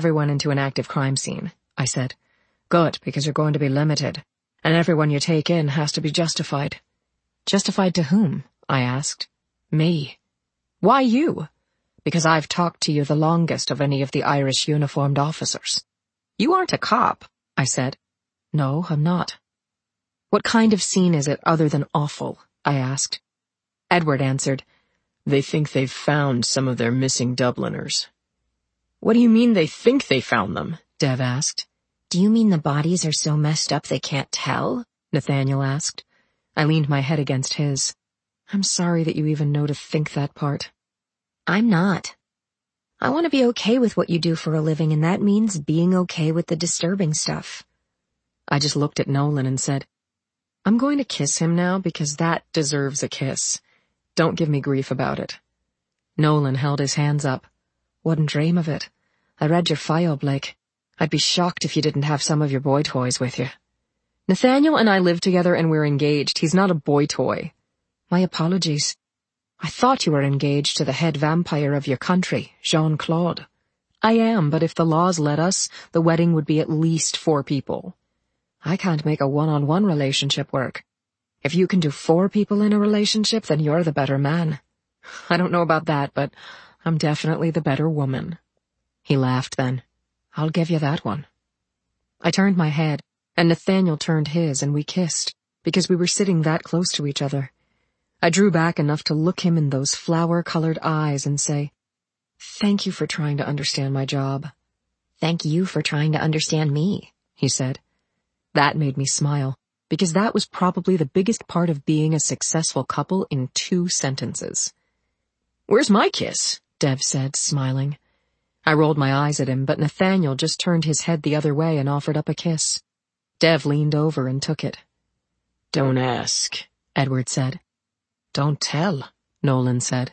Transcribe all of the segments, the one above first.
everyone into an active crime scene, I said. Good, because you're going to be limited, and everyone you take in has to be justified. Justified to whom? I asked. Me. Why you? Because I've talked to you the longest of any of the Irish uniformed officers. You aren't a cop, I said. No, I'm not. What kind of scene is it other than awful? I asked. Edward answered, They think they've found some of their missing Dubliners. What do you mean they think they found them? Dev asked. Do you mean the bodies are so messed up they can't tell? Nathaniel asked. I leaned my head against his. I'm sorry that you even know to think that part. I'm not. I want to be okay with what you do for a living, and that means being okay with the disturbing stuff. I just looked at Nolan and said, I'm going to kiss him now because that deserves a kiss. Don't give me grief about it. Nolan held his hands up. Wouldn't dream of it. I read your file, Blake. I'd be shocked if you didn't have some of your boy toys with you. Nathaniel and I live together and we're engaged. He's not a boy toy. My apologies. I thought you were engaged to the head vampire of your country, Jean-Claude. I am, but if the laws let us, the wedding would be at least 4 people. I can't make a one-on-one relationship work. If you can do 4 people in a relationship, then you're the better man. I don't know about that, but I'm definitely the better woman. He laughed then. I'll give you that one. I turned my head, and Nathaniel turned his, and we kissed, because we were sitting that close to each other. I drew back enough to look him in those flower-colored eyes and say, Thank you for trying to understand my job. Thank you for trying to understand me, he said. That made me smile, because that was probably the biggest part of being a successful couple in 2 sentences. Where's my kiss? Dev said, smiling. I rolled my eyes at him, but Nathaniel just turned his head the other way and offered up a kiss. Dev leaned over and took it. Don't ask, Edward said. Don't tell, Nolan said.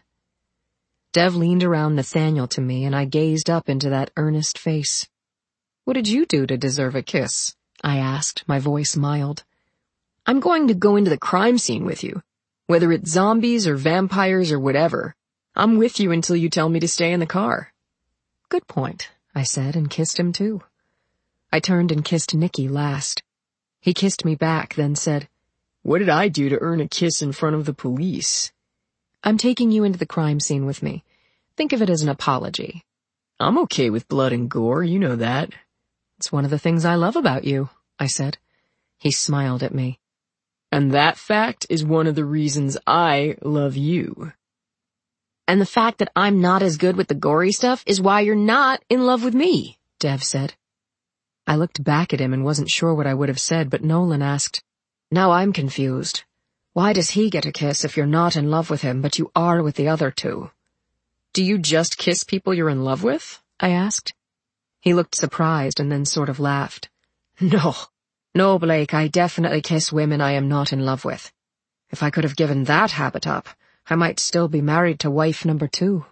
Dev leaned around Nathaniel to me, and I gazed up into that earnest face. What did you do to deserve a kiss? I asked, my voice mild. I'm going to go into the crime scene with you. Whether it's zombies or vampires or whatever, I'm with you until you tell me to stay in the car. Good point, I said, and kissed him too. I turned and kissed Nicky last. He kissed me back, then said, What did I do to earn a kiss in front of the police? I'm taking you into the crime scene with me. Think of it as an apology. I'm okay with blood and gore, you know that. It's one of the things I love about you, I said. He smiled at me. And that fact is one of the reasons I love you. And the fact that I'm not as good with the gory stuff is why you're not in love with me, Dev said. I looked back at him and wasn't sure what I would have said, but Nolan asked, Now I'm confused. Why does he get a kiss if you're not in love with him, but you are with the other 2? Do you just kiss people you're in love with? I asked. He looked surprised and then sort of laughed. No, Blake, I definitely kiss women I am not in love with. If I could have given that habit up, I might still be married to wife number 2.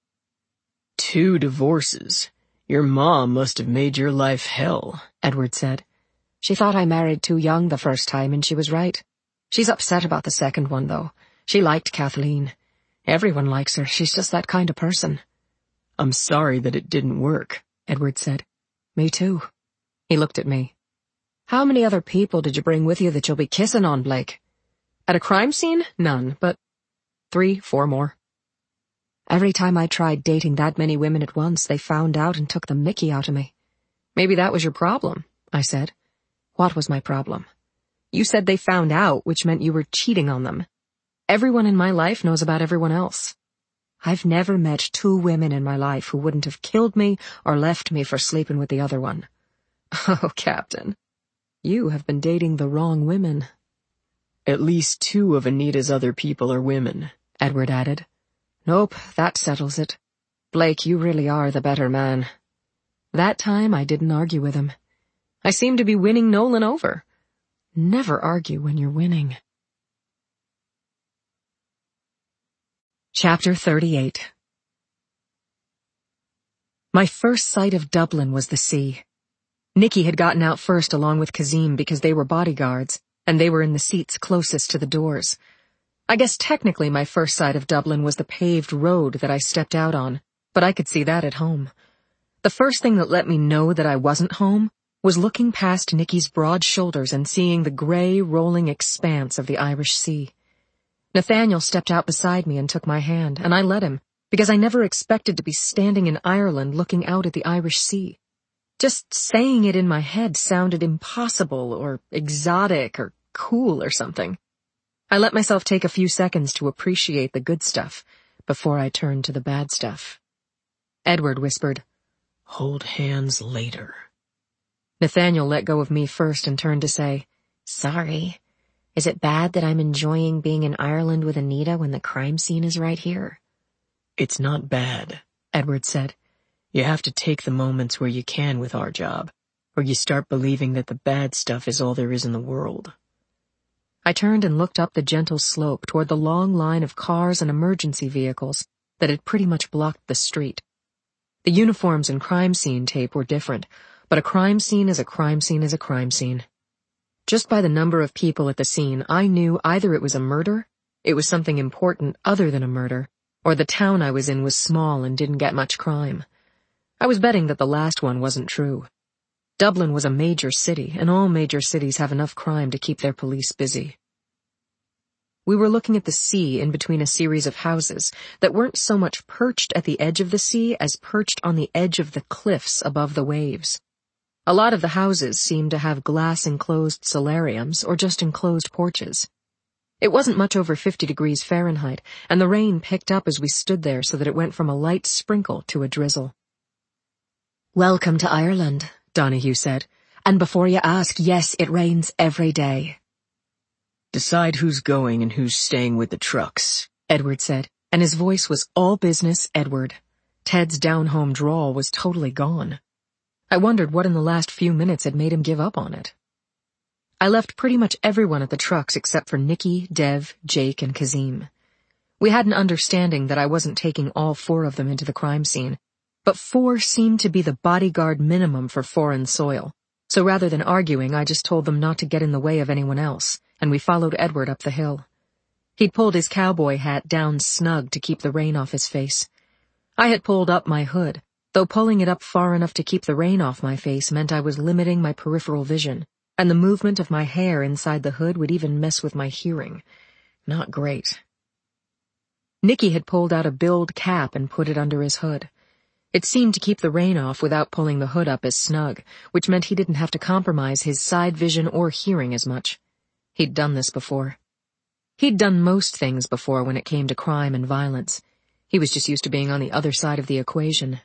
2 divorces. Your mom must have made your life hell, Edward said. She thought I married too young the first time, and she was right. She's upset about the second one, though. She liked Kathleen. Everyone likes her. She's just that kind of person. I'm sorry that it didn't work, Edward said. Me too. He looked at me. How many other people did you bring with you that you'll be kissing on, Blake? At a crime scene? None, but 3, 4 more. Every time I tried dating that many women at once, they found out and took the mickey out of me. Maybe that was your problem, I said. What was my problem? You said they found out, which meant you were cheating on them. Everyone in my life knows about everyone else. I've never met 2 women in my life who wouldn't have killed me or left me for sleeping with the other one. Oh, Captain, you have been dating the wrong women. At least 2 of Anita's other people are women, Edward added. Nope, that settles it. Blake, you really are the better man. That time I didn't argue with him. I seemed to be winning Nolan over. Never argue when you're winning. Chapter 38. My first sight of Dublin was the sea. Nicky had gotten out first along with Kazim because they were bodyguards, and they were in the seats closest to the doors. I guess technically my first sight of Dublin was the paved road that I stepped out on, but I could see that at home. The first thing that let me know that I wasn't home was looking past Nicky's broad shoulders and seeing the gray, rolling expanse of the Irish Sea. Nathaniel stepped out beside me and took my hand, and I let him, because I never expected to be standing in Ireland looking out at the Irish Sea. Just saying it in my head sounded impossible or exotic or cool or something. I let myself take a few seconds to appreciate the good stuff before I turned to the bad stuff. Edward whispered, "Hold hands later." Nathaniel let go of me first and turned to say, "Sorry. Is it bad that I'm enjoying being in Ireland with Anita when the crime scene is right here?" "It's not bad," Edward said. "You have to take the moments where you can with our job, or you start believing that the bad stuff is all there is in the world." I turned and looked up the gentle slope toward the long line of cars and emergency vehicles that had pretty much blocked the street. The uniforms and crime scene tape were different, but a crime scene is a crime scene is a crime scene. Just by the number of people at the scene, I knew either it was a murder, it was something important other than a murder, or the town I was in was small and didn't get much crime. I was betting that the last one wasn't true. Dublin was a major city, and all major cities have enough crime to keep their police busy. We were looking at the sea in between a series of houses that weren't so much perched at the edge of the sea as perched on the edge of the cliffs above the waves. A lot of the houses seemed to have glass-enclosed solariums or just enclosed porches. It wasn't much over 50 degrees Fahrenheit, and the rain picked up as we stood there so that it went from a light sprinkle to a drizzle. "Welcome to Ireland," Donahue said. "And before you ask, yes, it rains every day." "Decide who's going and who's staying with the trucks," Edward said, and his voice was all business Edward. Ted's down-home drawl was totally gone. I wondered what in the last few minutes had made him give up on it. I left pretty much everyone at the trucks except for Nicky, Dev, Jake, and Kazim. We had an understanding that I wasn't taking all 4 of them into the crime scene, but 4 seemed to be the bodyguard minimum for foreign soil, so rather than arguing, I just told them not to get in the way of anyone else, and we followed Edward up the hill. He'd pulled his cowboy hat down snug to keep the rain off his face. I had pulled up my hood, though pulling it up far enough to keep the rain off my face meant I was limiting my peripheral vision, and the movement of my hair inside the hood would even mess with my hearing. Not great. Nicky had pulled out a billed cap and put it under his hood. It seemed to keep the rain off without pulling the hood up as snug, which meant he didn't have to compromise his side vision or hearing as much. He'd done this before. He'd done most things before when it came to crime and violence. He was just used to being on the other side of the equation.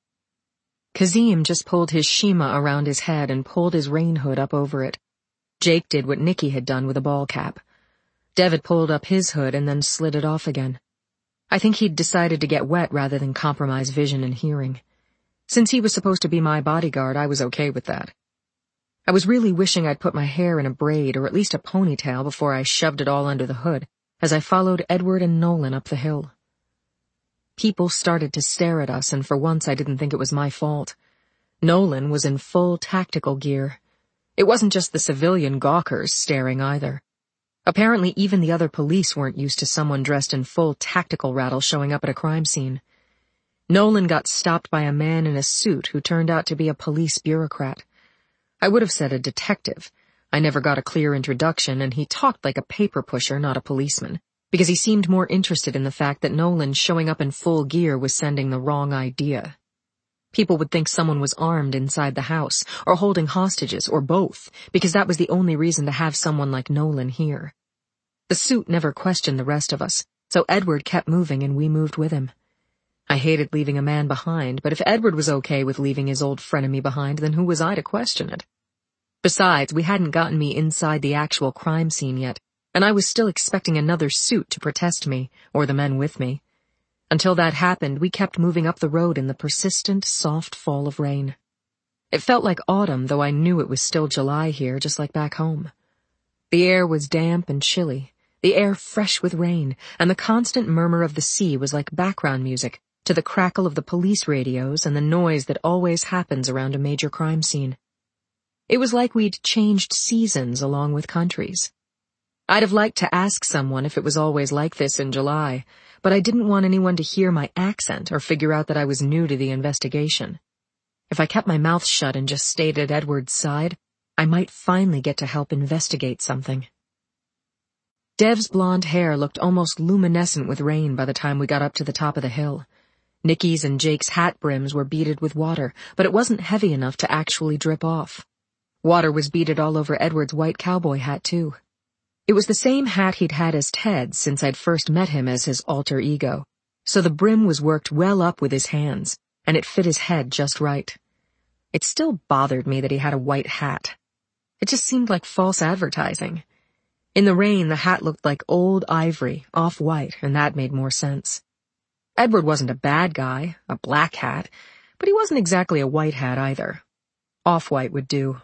Kazim just pulled his shima around his head and pulled his rain hood up over it. Jake did what Nicky had done with a ball cap. Dev had pulled up his hood and then slid it off again. I think he'd decided to get wet rather than compromise vision and hearing. Since he was supposed to be my bodyguard, I was okay with that. I was really wishing I'd put my hair in a braid or at least a ponytail before I shoved it all under the hood, as I followed Edward and Nolan up the hill. People started to stare at us, and for once I didn't think it was my fault. Nolan was in full tactical gear. It wasn't just the civilian gawkers staring either. Apparently even the other police weren't used to someone dressed in full tactical rattle showing up at a crime scene. Nolan got stopped by a man in a suit who turned out to be a police bureaucrat. I would have said a detective. I never got a clear introduction, and he talked like a paper pusher, not a policeman, because he seemed more interested in the fact that Nolan showing up in full gear was sending the wrong idea. People would think someone was armed inside the house, or holding hostages, or both, because that was the only reason to have someone like Nolan here. The suit never questioned the rest of us, so Edward kept moving and we moved with him. I hated leaving a man behind, but if Edward was okay with leaving his old frenemy behind, then who was I to question it? Besides, we hadn't gotten me inside the actual crime scene yet, and I was still expecting another suit to protest me, or the men with me. Until that happened, we kept moving up the road in the persistent, soft fall of rain. It felt like autumn, though I knew it was still July here, just like back home. The air was damp and chilly, the air fresh with rain, and the constant murmur of the sea was like background music to the crackle of the police radios and the noise that always happens around a major crime scene. It was like we'd changed seasons along with countries. I'd have liked to ask someone if it was always like this in July, but I didn't want anyone to hear my accent or figure out that I was new to the investigation. If I kept my mouth shut and just stayed at Edward's side, I might finally get to help investigate something. Dev's blonde hair looked almost luminescent with rain by the time we got up to the top of the hill. Nikki's and Jake's hat brims were beaded with water, but it wasn't heavy enough to actually drip off. Water was beaded all over Edward's white cowboy hat, too. It was the same hat he'd had as Ted's since I'd first met him as his alter ego, so the brim was worked well up with his hands, and it fit his head just right. It still bothered me that he had a white hat. It just seemed like false advertising. In the rain, the hat looked like old ivory, off-white, and that made more sense. Edward wasn't a bad guy, a black hat, but he wasn't exactly a white hat either. Off-white would do.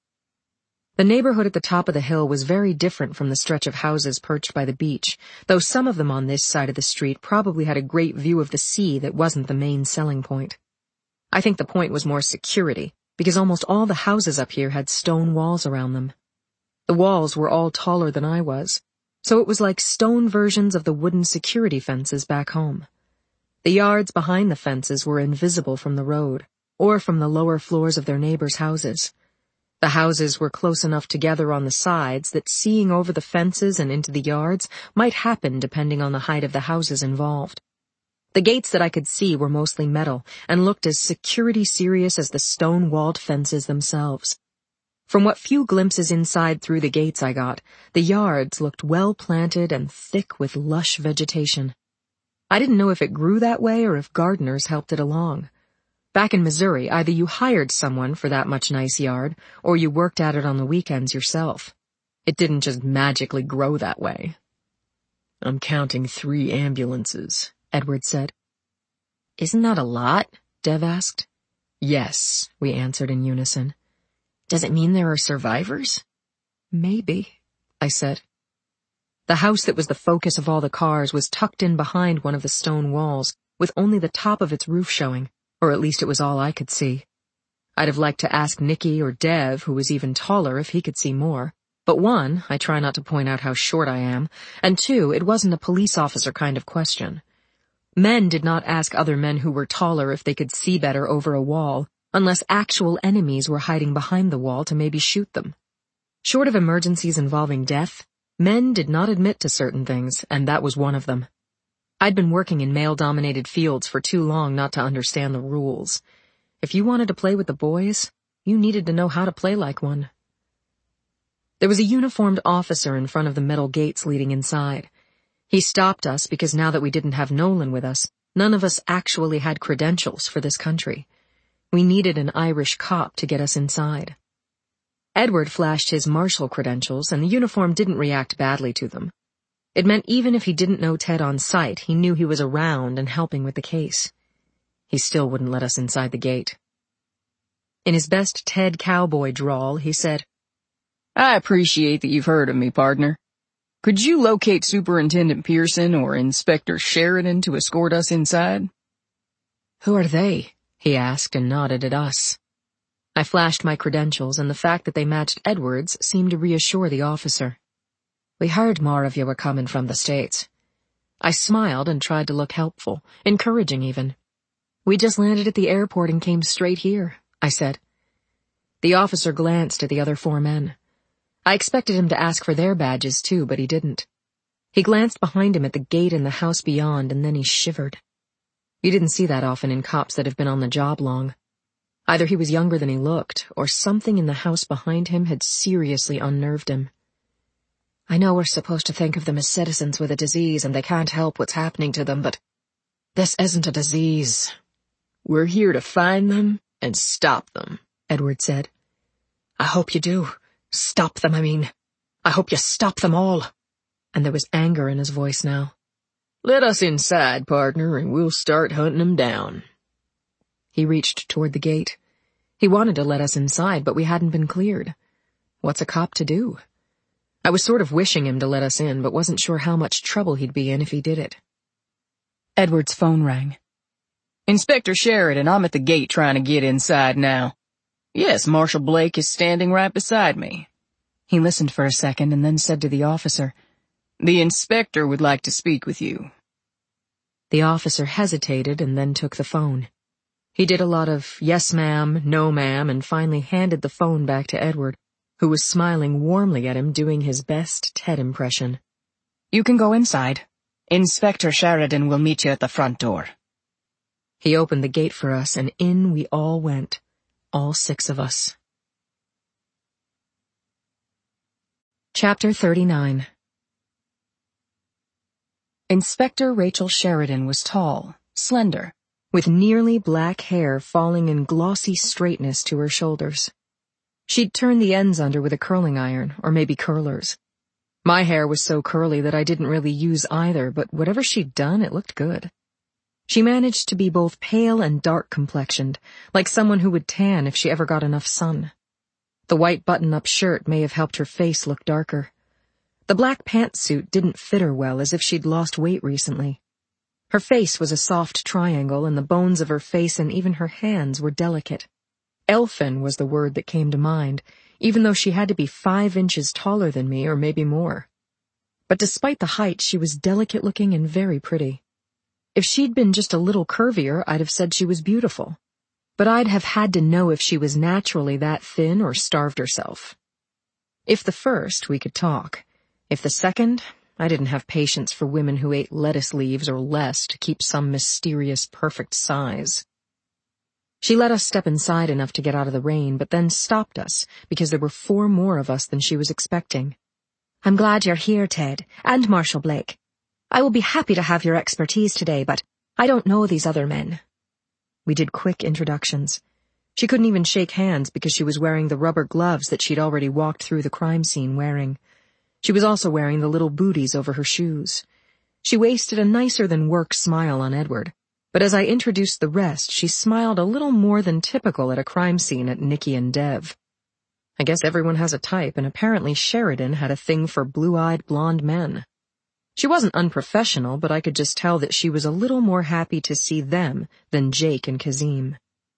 The neighborhood at the top of the hill was very different from the stretch of houses perched by the beach, though some of them on this side of the street probably had a great view of the sea that wasn't the main selling point. I think the point was more security, because almost all the houses up here had stone walls around them. The walls were all taller than I was, so it was like stone versions of the wooden security fences back home. The yards behind the fences were invisible from the road, or from the lower floors of their neighbors' houses. The houses were close enough together on the sides that seeing over the fences and into the yards might happen depending on the height of the houses involved. The gates that I could see were mostly metal and looked as security serious as the stone-walled fences themselves. From what few glimpses inside through the gates I got, the yards looked well-planted and thick with lush vegetation. I didn't know if it grew that way or if gardeners helped it along. Back in Missouri, either you hired someone for that much nice yard, or you worked at it on the weekends yourself. It didn't just magically grow that way. I'm counting 3 ambulances, Edward said. Isn't that a lot? Dev asked. Yes, we answered in unison. Does it mean there are survivors? Maybe, I said. The house that was the focus of all the cars was tucked in behind one of the stone walls, with only the top of its roof showing, or at least it was all I could see. I'd have liked to ask Nikki or Dev, who was even taller, if he could see more. But 1, I try not to point out how short I am, and 2, it wasn't a police officer kind of question. Men did not ask other men who were taller if they could see better over a wall, unless actual enemies were hiding behind the wall to maybe shoot them. Short of emergencies involving death, men did not admit to certain things, and that was one of them. I'd been working in male-dominated fields for too long not to understand the rules. If you wanted to play with the boys, you needed to know how to play like one. There was a uniformed officer in front of the metal gates leading inside. He stopped us because now that we didn't have Nolan with us, none of us actually had credentials for this country. We needed an Irish cop to get us inside. Edward flashed his marshal credentials, and the uniform didn't react badly to them. It meant even if he didn't know Ted on sight, he knew he was around and helping with the case. He still wouldn't let us inside the gate. In his best Ted cowboy drawl, he said, I appreciate that you've heard of me, partner. Could you locate Superintendent Pearson or Inspector Sheridan to escort us inside? Who are they? He asked and nodded at us. I flashed my credentials, and the fact that they matched Edward's seemed to reassure the officer. We heard more of you were coming from the States. I smiled and tried to look helpful, encouraging even. We just landed at the airport and came straight here, I said. The officer glanced at the other 4 men. I expected him to ask for their badges too, but he didn't. He glanced behind him at the gate in the house beyond, and then he shivered. You didn't see that often in cops that have been on the job long. Either he was younger than he looked, or something in the house behind him had seriously unnerved him. I know we're supposed to think of them as citizens with a disease and they can't help what's happening to them, but this isn't a disease. We're here to find them and stop them, Edward said. I hope you do. Stop them, I mean. I hope you stop them all. And there was anger in his voice now. Let us inside, partner, and we'll start hunting them down. He reached toward the gate. He wanted to let us inside, but we hadn't been cleared. What's a cop to do? I was sort of wishing him to let us in, but wasn't sure how much trouble he'd be in if he did it. Edward's phone rang. Inspector Sheridan, I'm at the gate trying to get inside now. Yes, Marshal Blake is standing right beside me. He listened for a second and then said to the officer, The inspector would like to speak with you. The officer hesitated and then took the phone. He did a lot of yes ma'am, no ma'am, and finally handed the phone back to Edward, who was smiling warmly at him, doing his best Ted impression. You can go inside. Inspector Sheridan will meet you at the front door. He opened the gate for us, and in we all went, all 6 of us. Chapter 39. Inspector Rachel Sheridan was tall, slender, with nearly black hair falling in glossy straightness to her shoulders. She'd turned the ends under with a curling iron, or maybe curlers. My hair was so curly that I didn't really use either, but whatever she'd done, it looked good. She managed to be both pale and dark-complexioned, like someone who would tan if she ever got enough sun. The white button-up shirt may have helped her face look darker. The black pantsuit didn't fit her well, as if she'd lost weight recently. Her face was a soft triangle, and the bones of her face and even her hands were delicate. Elfin was the word that came to mind, even though she had to be 5 inches taller than me, or maybe more. But despite the height, she was delicate-looking and very pretty. If she'd been just a little curvier, I'd have said she was beautiful. But I'd have had to know if she was naturally that thin or starved herself. If the first, we could talk. If the second, I didn't have patience for women who ate lettuce leaves or less to keep some mysterious perfect size. She let us step inside enough to get out of the rain, but then stopped us because there were 4 more of us than she was expecting. I'm glad you're here, Ted, and Marshall Blake. I will be happy to have your expertise today, but I don't know these other men. We did quick introductions. She couldn't even shake hands because she was wearing the rubber gloves that she'd already walked through the crime scene wearing. She was also wearing the little booties over her shoes. She wasted a nicer-than-work smile on Edward, but as I introduced the rest, she smiled a little more than typical at a crime scene at Nikki and Dev. I guess everyone has a type, and apparently Sheridan had a thing for blue-eyed blonde men. She wasn't unprofessional, but I could just tell that she was a little more happy to see them than Jake and Kazim.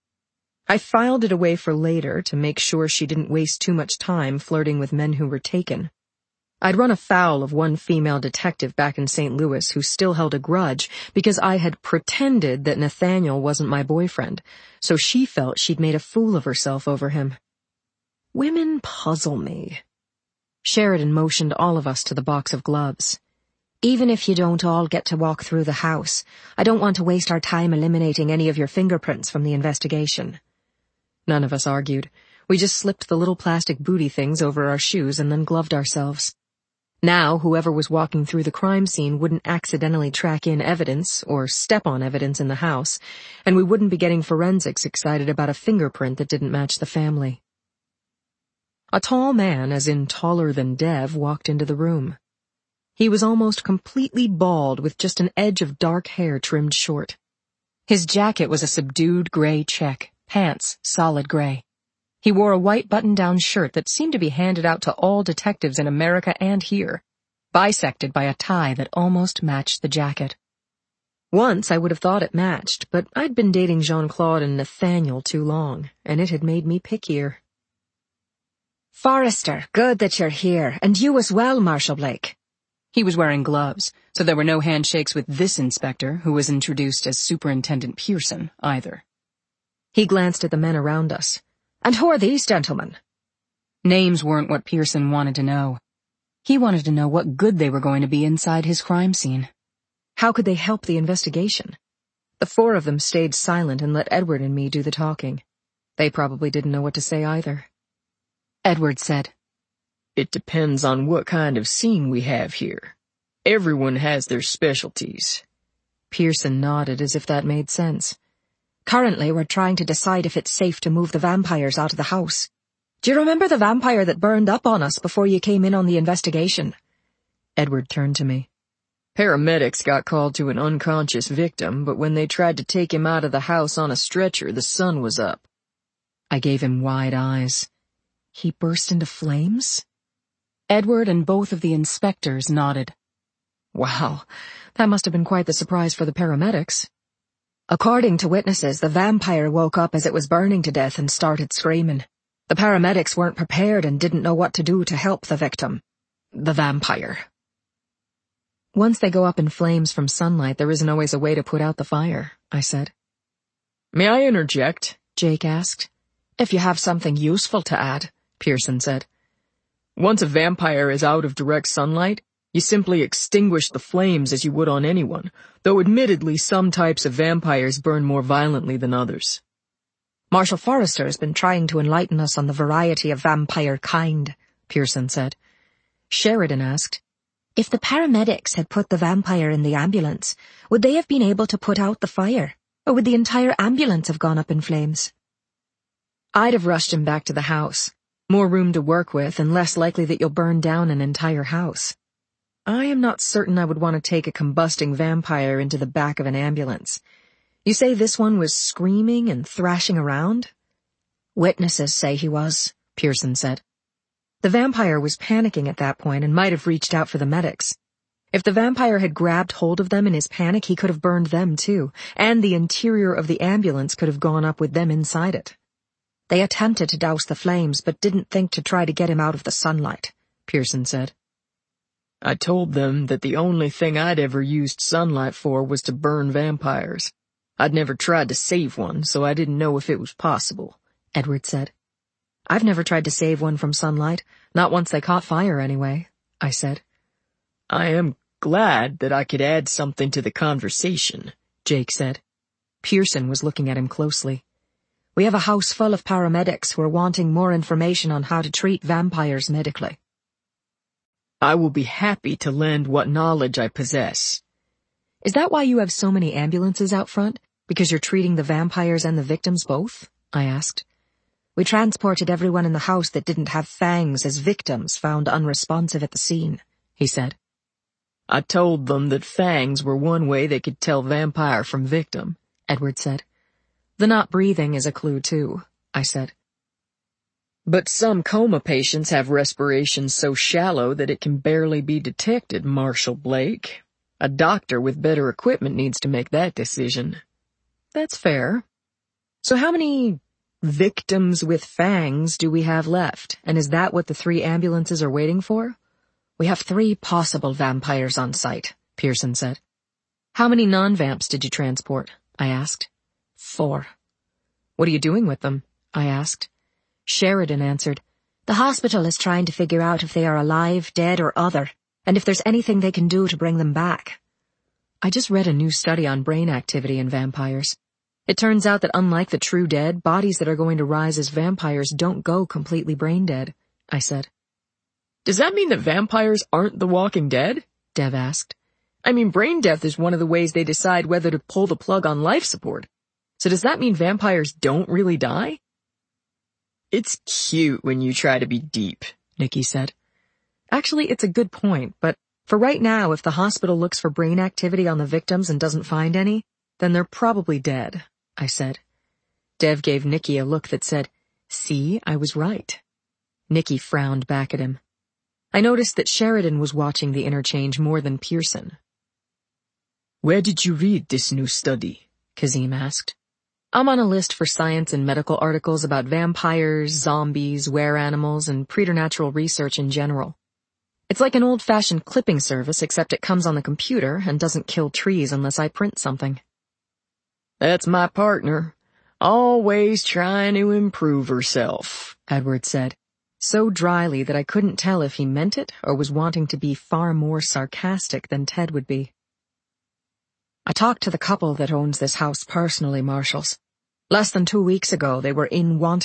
I filed it away for later to make sure she didn't waste too much time flirting with men who were taken. I'd run afoul of one female detective back in St. Louis who still held a grudge because I had pretended that Nathaniel wasn't my boyfriend, so she felt she'd made a fool of herself over him. Women puzzle me. Sheridan motioned all of us to the box of gloves. Even if you don't all get to walk through the house, I don't want to waste our time eliminating any of your fingerprints from the investigation. None of us argued. We just slipped the little plastic booty things over our shoes and then gloved ourselves. Now, whoever was walking through the crime scene wouldn't accidentally track in evidence or step on evidence in the house, and we wouldn't be getting forensics excited about a fingerprint that didn't match the family. A tall man, as in taller than Dev, walked into the room. He was almost completely bald with just an edge of dark hair trimmed short. His jacket was a subdued gray check, pants solid gray. He wore a white button-down shirt that seemed to be handed out to all detectives in America and here, bisected by a tie that almost matched the jacket. Once I would have thought it matched, but I'd been dating Jean-Claude and Nathaniel too long, and it had made me pickier. Forrester, good that you're here, and you as well, Marshall Blake. He was wearing gloves, so there were no handshakes with this inspector, who was introduced as Superintendent Pearson, either. He glanced at the men around us. And who are these gentlemen? Names weren't what Pearson wanted to know. He wanted to know what good they were going to be inside his crime scene. How could they help the investigation? The 4 of them stayed silent and let Edward and me do the talking. They probably didn't know what to say either. Edward said, "It depends on what kind of scene we have here. Everyone has their specialties." Pearson nodded as if that made sense. Currently, we're trying to decide if it's safe to move the vampires out of the house. Do you remember the vampire that burned up on us before you came in on the investigation? Edward turned to me. Paramedics got called to an unconscious victim, but when they tried to take him out of the house on a stretcher, the sun was up. I gave him wide eyes. He burst into flames? Edward and both of the inspectors nodded. Wow, that must have been quite the surprise for the paramedics. According to witnesses, the vampire woke up as it was burning to death and started screaming. The paramedics weren't prepared and didn't know what to do to help the victim. The vampire. Once they go up in flames from sunlight, there isn't always a way to put out the fire, I said. May I interject? Jake asked. If you have something useful to add, Pearson said. Once a vampire is out of direct sunlight, you simply extinguish the flames as you would on anyone, though admittedly some types of vampires burn more violently than others. Marshal Forrester has been trying to enlighten us on the variety of vampire kind, Pearson said. Sheridan asked, If the paramedics had put the vampire in the ambulance, would they have been able to put out the fire, or would the entire ambulance have gone up in flames? I'd have rushed him back to the house. More room to work with and less likely that you'll burn down an entire house. I am not certain I would want to take a combusting vampire into the back of an ambulance. You say this one was screaming and thrashing around? Witnesses say he was, Pearson said. The vampire was panicking at that point and might have reached out for the medics. If the vampire had grabbed hold of them in his panic, he could have burned them too, and the interior of the ambulance could have gone up with them inside it. They attempted to douse the flames, but didn't think to try to get him out of the sunlight, Pearson said. I told them that the only thing I'd ever used sunlight for was to burn vampires. I'd never tried to save one, so I didn't know if it was possible, Edward said. I've never tried to save one from sunlight, not once they caught fire anyway, I said. I am glad that I could add something to the conversation, Jake said. Pearson was looking at him closely. We have a house full of paramedics who are wanting more information on how to treat vampires medically. I will be happy to lend what knowledge I possess. Is that why you have so many ambulances out front? Because you're treating the vampires and the victims both? I asked. We transported everyone in the house that didn't have fangs as victims found unresponsive at the scene, he said. I told them that fangs were one way they could tell vampire from victim, Edward said. The not breathing is a clue too, I said. But some coma patients have respiration so shallow that it can barely be detected, Marshal Blake. A doctor with better equipment needs to make that decision. That's fair. So how many victims with fangs do we have left, and is that what the 3 ambulances are waiting for? We have 3 possible vampires on site, Pearson said. How many non-vamps did you transport? I asked. 4. What are you doing with them? I asked. Sheridan answered, The hospital is trying to figure out if they are alive, dead, or other, and if there's anything they can do to bring them back. I just read a new study on brain activity in vampires. It turns out that unlike the true dead, bodies that are going to rise as vampires don't go completely brain dead, I said. Does that mean that vampires aren't the Walking Dead? Dev asked. I mean, brain death is one of the ways they decide whether to pull the plug on life support. So does that mean vampires don't really die? It's cute when you try to be deep, Nikki said. Actually, it's a good point, but for right now, if the hospital looks for brain activity on the victims and doesn't find any, then they're probably dead, I said. Dev gave Nikki a look that said, See, I was right. Nikki frowned back at him. I noticed that Sheridan was watching the interchange more than Pearson. Where did you read this new study? Kazim asked. I'm on a list for science and medical articles about vampires, zombies, were-animals, and preternatural research in general. It's like an old-fashioned clipping service, except it comes on the computer and doesn't kill trees unless I print something. That's my partner. Always trying to improve herself, Edward said, so dryly that I couldn't tell if he meant it or was wanting to be far more sarcastic than Ted would be. I talked to the couple that owns this house personally, Marshals. Less than 2 weeks ago, they were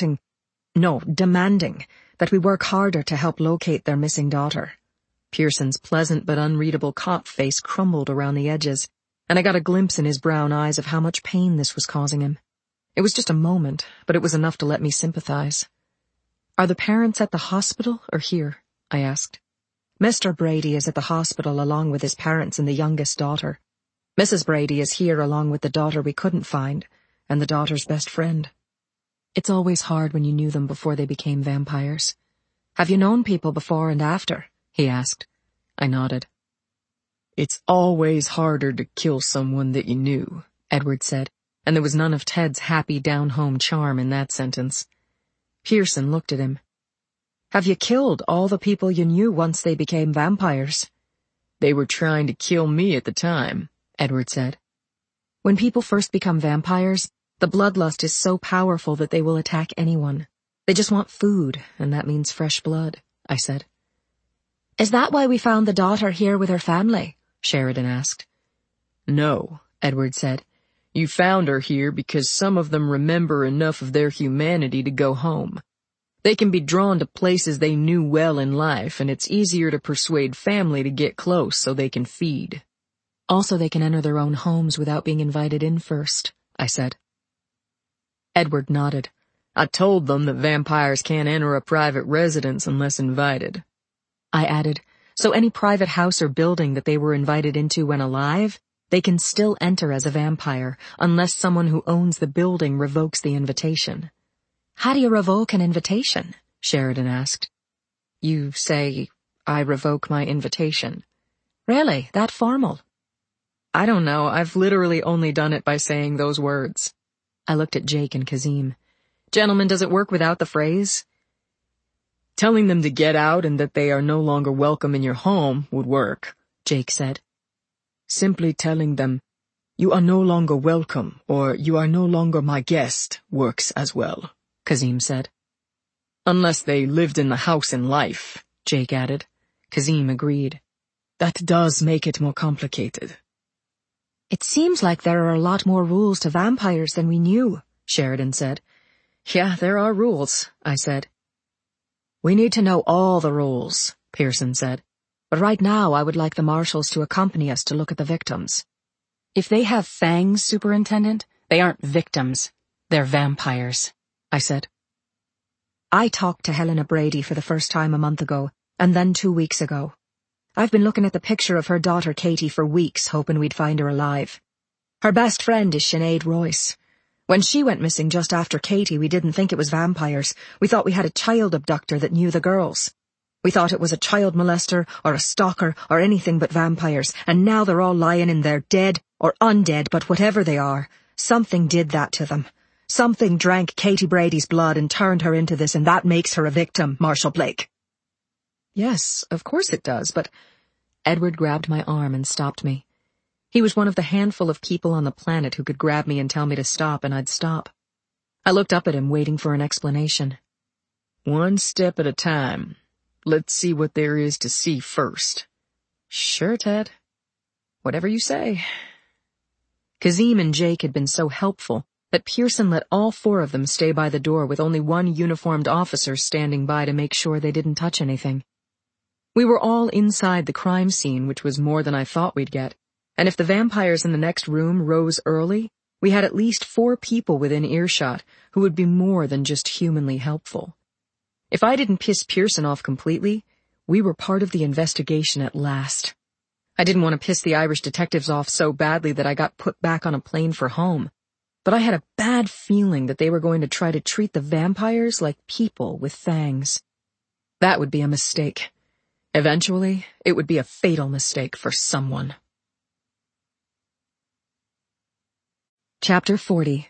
demanding that we work harder to help locate their missing daughter. Pearson's pleasant but unreadable cop face crumbled around the edges, and I got a glimpse in his brown eyes of how much pain this was causing him. It was just a moment, but it was enough to let me sympathize. Are the parents at the hospital or here? I asked. Mr. Brady is at the hospital along with his parents and the youngest daughter. Mrs. Brady is here along with the daughter we couldn't find, and the daughter's best friend. It's always hard when you knew them before they became vampires. Have you known people before and after? He asked. I nodded. It's always harder to kill someone that you knew, Edward said, and there was none of Ted's happy down-home charm in that sentence. Pearson looked at him. Have you killed all the people you knew once they became vampires? They were trying to kill me at the time, Edward said. When people first become vampires, The bloodlust is so powerful that they will attack anyone. They just want food, and that means fresh blood, I said. Is that why we found the daughter here with her family? Sheridan asked. No, Edward said. You found her here because some of them remember enough of their humanity to go home. They can be drawn to places they knew well in life, and it's easier to persuade family to get close so they can feed. Also, they can enter their own homes without being invited in first, I said. Edward nodded. I told them that vampires can't enter a private residence unless invited. I added, so any private house or building that they were invited into when alive, they can still enter as a vampire, unless someone who owns the building revokes the invitation. How do you revoke an invitation? Sheridan asked. You say, I revoke my invitation. Really? That formal? I don't know. I've literally only done it by saying those words. I looked at Jake and Kazim. Gentlemen, does it work without the phrase? Telling them to get out and that they are no longer welcome in your home would work, Jake said. Simply telling them, you are no longer welcome, or you are no longer my guest, works as well, Kazim said. Unless they lived in the house in life, Jake added. Kazim agreed. That does make it more complicated. It seems like there are a lot more rules to vampires than we knew, Sheridan said. Yeah, there are rules, I said. We need to know all the rules, Pearson said. But right now I would like the marshals to accompany us to look at the victims. If they have fangs, Superintendent, they aren't victims. They're vampires, I said. I talked to Helena Brady for the first time a month ago, and then 2 weeks ago. I've been looking at the picture of her daughter Katie for weeks, hoping we'd find her alive. Her best friend is Sinead Royce. When she went missing just after Katie, we didn't think it was vampires. We thought we had a child abductor that knew the girls. We thought it was a child molester or a stalker or anything but vampires, and now they're all lying in there dead or undead, but whatever they are, something did that to them. Something drank Katie Brady's blood and turned her into this, and that makes her a victim, Marshal Blake. Yes, of course it does, but... Edward grabbed my arm and stopped me. He was one of the handful of people on the planet who could grab me and tell me to stop, and I'd stop. I looked up at him, waiting for an explanation. One step at a time. Let's see what there is to see first. Sure, Ted. Whatever you say. Kazim and Jake had been so helpful that Pearson let all 4 of them stay by the door with only one uniformed officer standing by to make sure they didn't touch anything. We were all inside the crime scene, which was more than I thought we'd get, and if the vampires in the next room rose early, we had at least 4 people within earshot who would be more than just humanly helpful. If I didn't piss Pearson off completely, we were part of the investigation at last. I didn't want to piss the Irish detectives off so badly that I got put back on a plane for home, but I had a bad feeling that they were going to try to treat the vampires like people with fangs. That would be a mistake. Eventually, it would be a fatal mistake for someone. Chapter 40.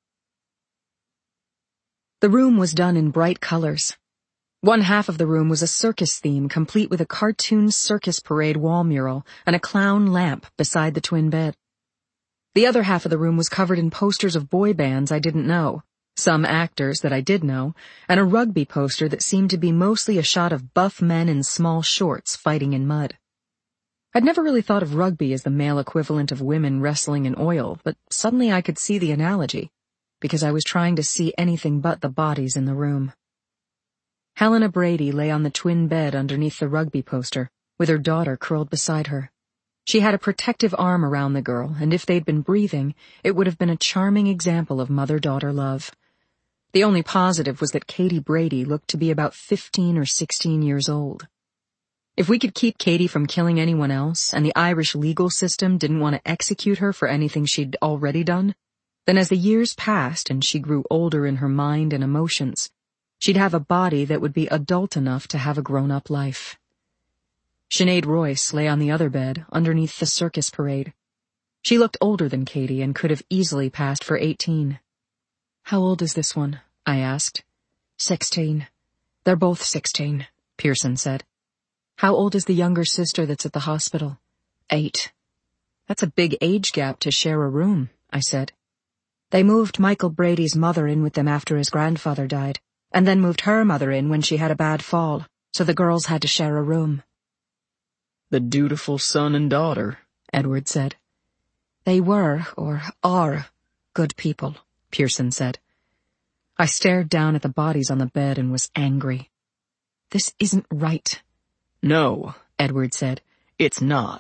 The room was done in bright colors. One half of the room was a circus theme, complete with a cartoon circus parade wall mural and a clown lamp beside the twin bed. The other half of the room was covered in posters of boy bands I didn't know, some actors that I did know, and a rugby poster that seemed to be mostly a shot of buff men in small shorts fighting in mud. I'd never really thought of rugby as the male equivalent of women wrestling in oil, but suddenly I could see the analogy, because I was trying to see anything but the bodies in the room. Helena Brady lay on the twin bed underneath the rugby poster, with her daughter curled beside her. She had a protective arm around the girl, and if they'd been breathing, it would have been a charming example of mother-daughter love. The only positive was that Katie Brady looked to be about 15 or 16 years old. If we could keep Katie from killing anyone else, and the Irish legal system didn't want to execute her for anything she'd already done, then as the years passed and she grew older in her mind and emotions, she'd have a body that would be adult enough to have a grown-up life. Sinead Royce lay on the other bed, underneath the circus parade. She looked older than Katie and could have easily passed for 18. "How old is this one?" I asked. 16. They're both 16, Pearson said. "How old is the younger sister that's at the hospital?" 8. "That's a big age gap to share a room," I said. They moved Michael Brady's mother in with them after his grandfather died, and then moved her mother in when she had a bad fall, so the girls had to share a room. The dutiful son and daughter, Edward said. They were, or are, good people, Pearson said. I stared down at the bodies on the bed and was angry. This isn't right. No, Edward said. It's not.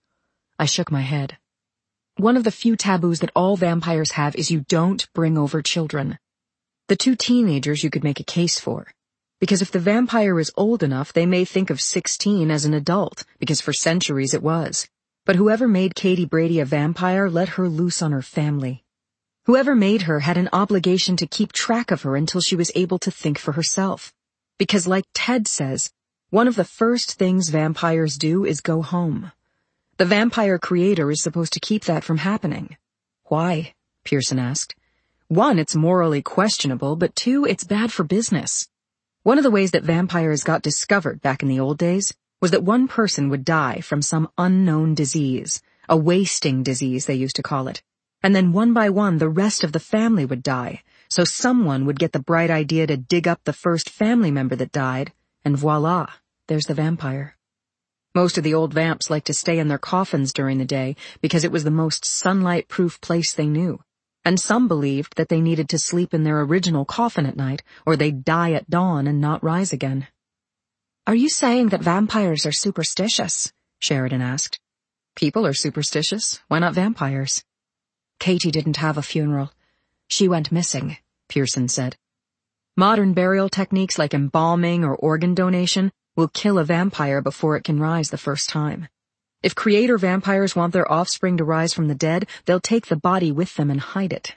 I shook my head. One of the few taboos that all vampires have is you don't bring over children. The 2 teenagers you could make a case for. Because if the vampire is old enough, they may think of 16 as an adult, because for centuries it was. But whoever made Katie Brady a vampire let her loose on her family. Whoever made her had an obligation to keep track of her until she was able to think for herself. Because like Ted says, one of the first things vampires do is go home. The vampire creator is supposed to keep that from happening. Why? Pearson asked. 1, it's morally questionable, but 2, it's bad for business. One of the ways that vampires got discovered back in the old days was that one person would die from some unknown disease, a wasting disease they used to call it. And then one by one the rest of the family would die, so someone would get the bright idea to dig up the first family member that died, and voila, there's the vampire. Most of the old vamps liked to stay in their coffins during the day because it was the most sunlight-proof place they knew, and some believed that they needed to sleep in their original coffin at night or they'd die at dawn and not rise again. Are you saying that vampires are superstitious? Sheridan asked. People are superstitious. Why not vampires? Katie didn't have a funeral. She went missing, Pearson said. Modern burial techniques like embalming or organ donation will kill a vampire before it can rise the first time. If creator vampires want their offspring to rise from the dead, they'll take the body with them and hide it.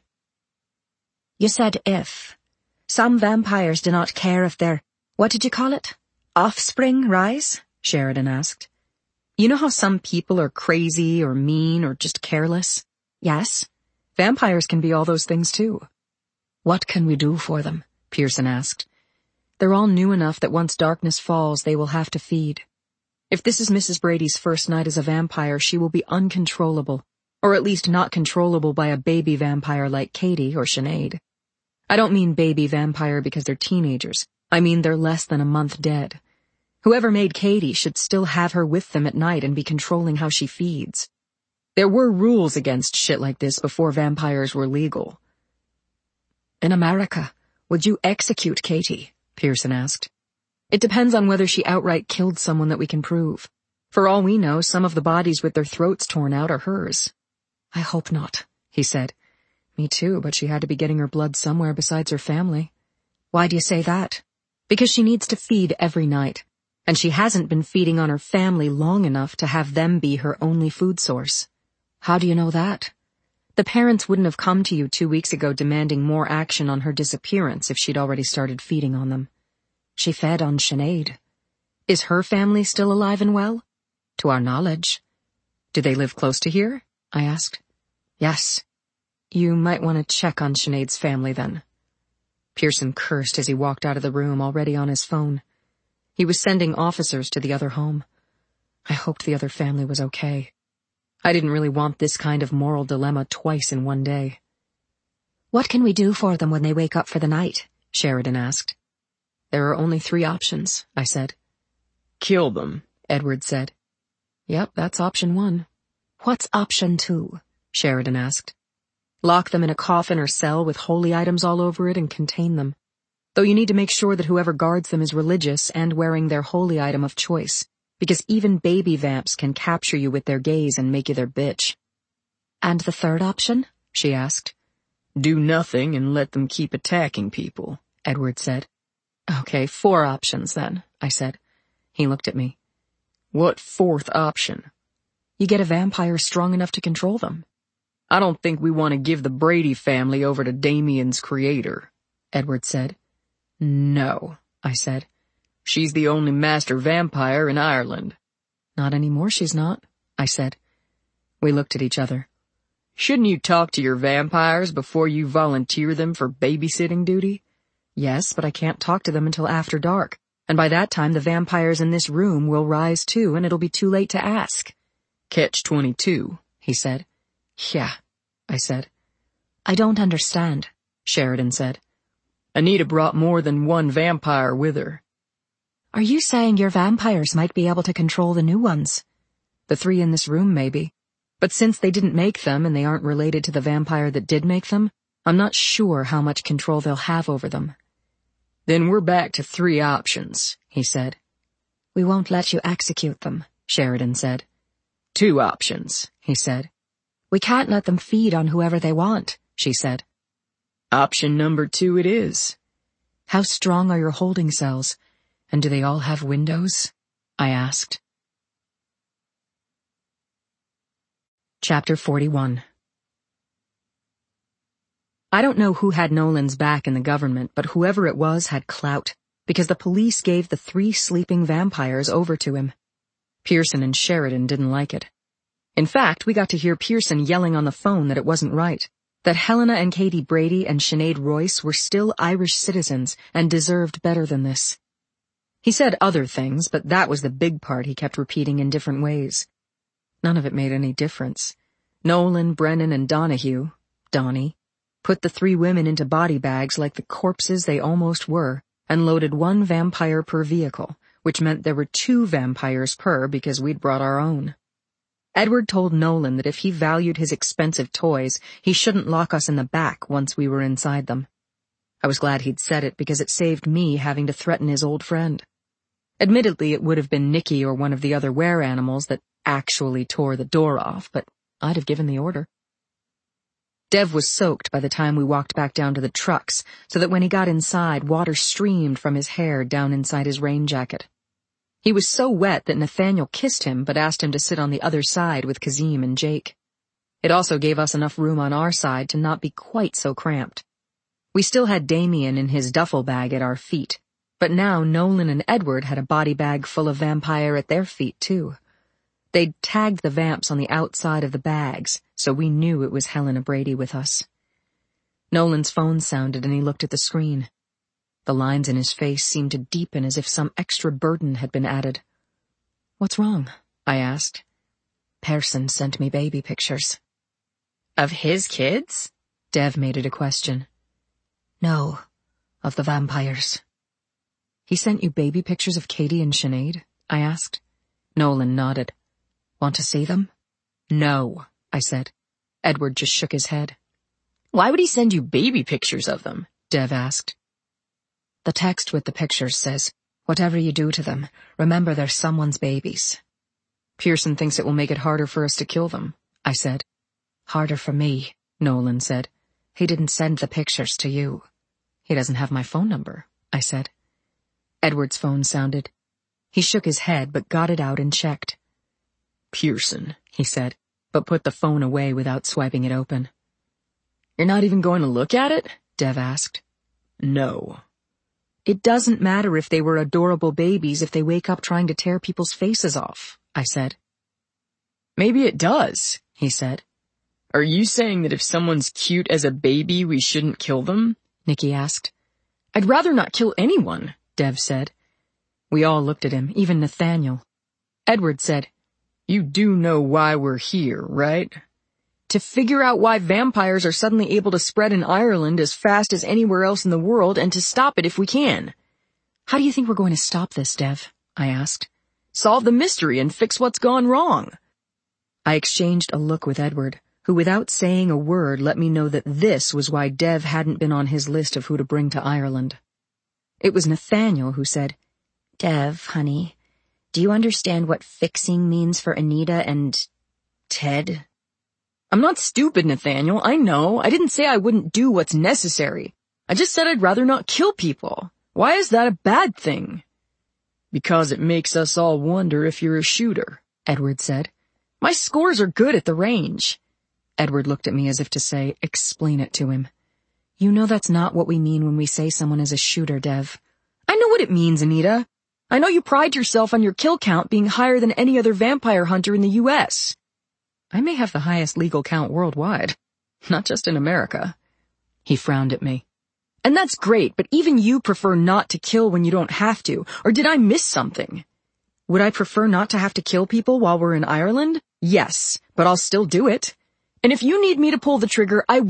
You said if. Some vampires do not care if their, what did you call it? Offspring rise? Sheridan asked. You know how some people are crazy or mean or just careless? Yes. Vampires can be all those things too. What can we do for them? Pearson asked. They're all new enough that once darkness falls, they will have to feed. If this is Mrs. Brady's first night as a vampire, she will be uncontrollable, or at least not controllable by a baby vampire like Katie or Sinead. I don't mean baby vampire because they're teenagers. I mean they're less than a month dead. Whoever made Katie should still have her with them at night and be controlling how she feeds. There were rules against shit like this before vampires were legal. In America, would you execute Katie? Pearson asked. It depends on whether she outright killed someone that we can prove. For all we know, some of the bodies with their throats torn out are hers. I hope not, he said. Me too, but she had to be getting her blood somewhere besides her family. Why do you say that? Because she needs to feed every night, and she hasn't been feeding on her family long enough to have them be her only food source. How do you know that? The parents wouldn't have come to you 2 weeks ago demanding more action on her disappearance if she'd already started feeding on them. She fed on Sinead. Is her family still alive and well? To our knowledge. Do they live close to here? I asked. Yes. You might want to check on Sinead's family then. Pearson cursed as he walked out of the room, already on his phone. He was sending officers to the other home. I hoped the other family was okay. I didn't really want this kind of moral dilemma twice in one day. What can we do for them when they wake up for the night? Sheridan asked. There are only 3 options, I said. Kill them, Edward said. Yep, that's option 1. What's option 2? Sheridan asked. Lock them in a coffin or cell with holy items all over it and contain them. Though you need to make sure that whoever guards them is religious and wearing their holy item of choice, because even baby vamps can capture you with their gaze and make you their bitch. And the third option? She asked. Do nothing and let them keep attacking people, Edward said. Okay, 4 options then, I said. He looked at me. What 4th option? You get a vampire strong enough to control them. I don't think we want to give the Brady family over to Damien's creator, Edward said. No, I said. She's the only master vampire in Ireland. Not anymore, she's not, I said. We looked at each other. Shouldn't you talk to your vampires before you volunteer them for babysitting duty? Yes, but I can't talk to them until after dark, and by that time the vampires in this room will rise too, and it'll be too late to ask. Catch-22, he said. Yeah, I said. I don't understand, Sheridan said. Anita brought more than one vampire with her. Are you saying your vampires might be able to control the new ones? The 3 in this room, maybe. But since they didn't make them and they aren't related to the vampire that did make them, I'm not sure how much control they'll have over them. Then we're back to 3 options, he said. We won't let you execute them, Sheridan said. 2 options, he said. We can't let them feed on whoever they want, she said. Option number 2 it is. How strong are your holding cells? And do they all have windows? I asked. Chapter 41. I don't know who had Nolan's back in the government, but whoever it was had clout, because the police gave the 3 sleeping vampires over to him. Pearson and Sheridan didn't like it. In fact, we got to hear Pearson yelling on the phone that it wasn't right, that Helena and Katie Brady and Sinead Royce were still Irish citizens and deserved better than this. He said other things, but that was the big part he kept repeating in different ways. None of it made any difference. Nolan, Brennan, and Donahue, Donnie, put the 3 women into body bags like the corpses they almost were, and loaded 1 vampire per vehicle, which meant there were 2 vampires per because we'd brought our own. Edward told Nolan that if he valued his expensive toys, he shouldn't lock us in the back once we were inside them. I was glad he'd said it because it saved me having to threaten his old friend. Admittedly, it would have been Nicky or one of the other were-animals that actually tore the door off, but I'd have given the order. Dev was soaked by the time we walked back down to the trucks, so that when he got inside, water streamed from his hair down inside his rain jacket. He was so wet that Nathaniel kissed him but asked him to sit on the other side with Kazim and Jake. It also gave us enough room on our side to not be quite so cramped. We still had Damien in his duffel bag at our feet, but now Nolan and Edward had a body bag full of vampire at their feet too. They'd tagged the vamps on the outside of the bags, so we knew it was Helena Brady with us. Nolan's phone sounded and he looked at the screen. The lines in his face seemed to deepen as if some extra burden had been added. "What's wrong?" I asked. "Pearson sent me baby pictures." Of his kids? Dev made it a question. "No, of the vampires." "He sent you baby pictures of Katie and Sinead?" I asked. Nolan nodded. "Want to see them?" "No," I said. Edward just shook his head. "Why would he send you baby pictures of them?" Dev asked. "The text with the pictures says, 'Whatever you do to them, remember they're someone's babies.'" "Pearson thinks it will make it harder for us to kill them," I said. "Harder for me," Nolan said. "He didn't send the pictures to you." "He doesn't have my phone number," I said. Edward's phone sounded. He shook his head but got it out and checked. "Pearson," he said, but put the phone away without swiping it open. "You're not even going to look at it?" Dev asked. "No." "It doesn't matter if they were adorable babies if they wake up trying to tear people's faces off," I said. "Maybe it does," he said. "Are you saying that if someone's cute as a baby, we shouldn't kill them?" Nicky asked. "I'd rather not kill anyone," Dev said. We all looked at him, even Nathaniel. Edward said, "You do know why we're here, right?" "To figure out why vampires are suddenly able to spread in Ireland as fast as anywhere else in the world and to stop it if we can." "How do you think we're going to stop this, Dev?" I asked. "Solve the mystery and fix what's gone wrong." I exchanged a look with Edward, who without saying a word let me know that this was why Dev hadn't been on his list of who to bring to Ireland. It was Nathaniel who said, "Dev, honey, do you understand what fixing means for Anita and Ted?" "I'm not stupid, Nathaniel. I know. I didn't say I wouldn't do what's necessary. I just said I'd rather not kill people. Why is that a bad thing?" "Because it makes us all wonder if you're a shooter," Edward said. "My scores are good at the range." Edward looked at me as if to say, "Explain it to him." "You know that's not what we mean when we say someone is a shooter, Dev." "I know what it means, Anita. I know you pride yourself on your kill count being higher than any other vampire hunter in the U.S. I may have the highest legal count worldwide, not just in America. He frowned at me. "And that's great, but even you prefer not to kill when you don't have to, or did I miss something?" "Would I prefer not to have to kill people while we're in Ireland? Yes, but I'll still do it. And if you need me to pull the trigger, I will,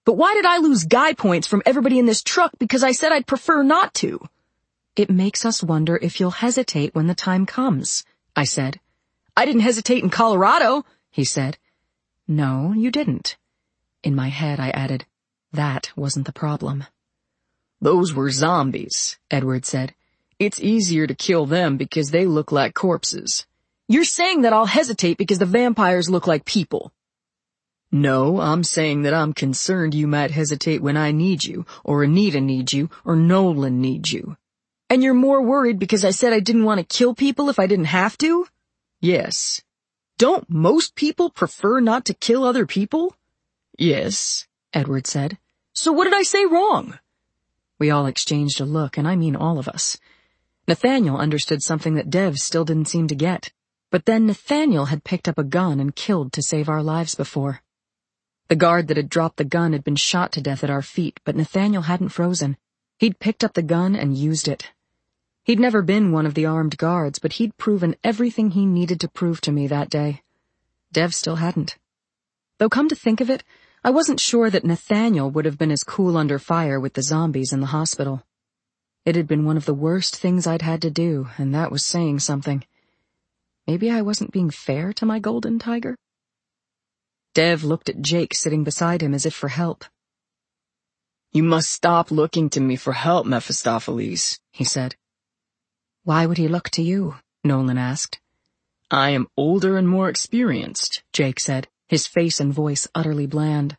But why did I lose guy points from everybody in this truck because I said I'd prefer not to? It makes us wonder if you'll hesitate when the time comes, I said. I didn't hesitate in Colorado, he said. No, you didn't. In my head, I added, that wasn't the problem. Those were zombies, Edward said. It's easier to kill them because they look like corpses. You're saying that I'll hesitate because the vampires look like people. No, I'm saying that I'm concerned you might hesitate when I need you, or Anita needs you, or Nolan needs you. And you're more worried because I said I didn't want to kill people if I didn't have to? Yes. Don't most people prefer not to kill other people? Yes, Edward said. So what did I say wrong? We all exchanged a look, and I mean all of us. Nathaniel understood something that Dev still didn't seem to get. But then Nathaniel had picked up a gun and killed to save our lives before. The guard that had dropped the gun had been shot to death at our feet, but Nathaniel hadn't frozen. He'd picked up the gun and used it. He'd never been one of the armed guards, but he'd proven everything he needed to prove to me that day. Dev still hadn't. Though come to think of it, I wasn't sure that Nathaniel would have been as cool under fire with the zombies in the hospital. It had been one of the worst things I'd had to do, and that was saying something. Maybe I wasn't being fair to my golden tiger? Dev looked at Jake sitting beside him as if for help. You must stop looking to me for help, Mephistopheles, he said. Why would he look to you? Nolan asked. I am older and more experienced, Jake said, his face and voice utterly bland.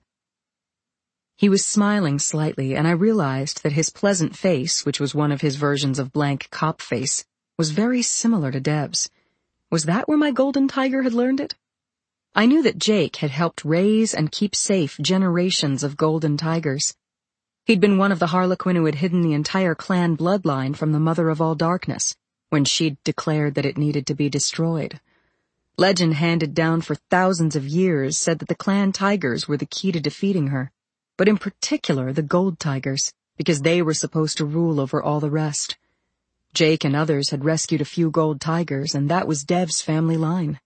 He was smiling slightly, and I realized that his pleasant face, which was one of his versions of blank cop face, was very similar to Dev's. Was that where my golden tiger had learned it? I knew that Jake had helped raise and keep safe generations of golden tigers. He'd been one of the Harlequin who had hidden the entire clan bloodline from the Mother of all Darkness, when she'd declared that it needed to be destroyed. Legend handed down for thousands of years said that the clan tigers were the key to defeating her, but in particular the gold tigers, because they were supposed to rule over all the rest. Jake and others had rescued a few gold tigers, and that was Dev's family line.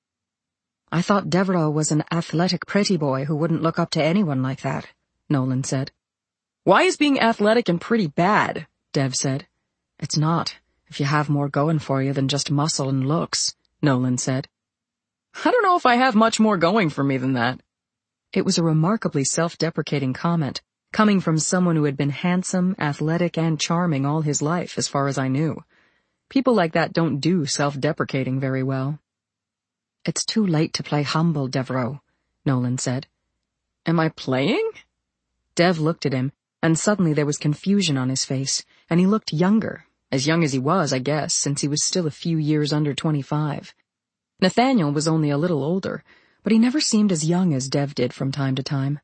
I thought Devereaux was an athletic pretty boy who wouldn't look up to anyone like that, Nolan said. Why is being athletic and pretty bad? Dev said. It's not, if you have more going for you than just muscle and looks, Nolan said. I don't know if I have much more going for me than that. It was a remarkably self-deprecating comment, coming from someone who had been handsome, athletic, and charming all his life, as far as I knew. People like that don't do self-deprecating very well. It's too late to play humble, Devereaux, Nolan said. Am I playing? Dev looked at him, and suddenly there was confusion on his face, and he looked younger, as young as he was, I guess, since he was still a few years under 25. Nathaniel was only a little older, but he never seemed as young as Dev did from time to time.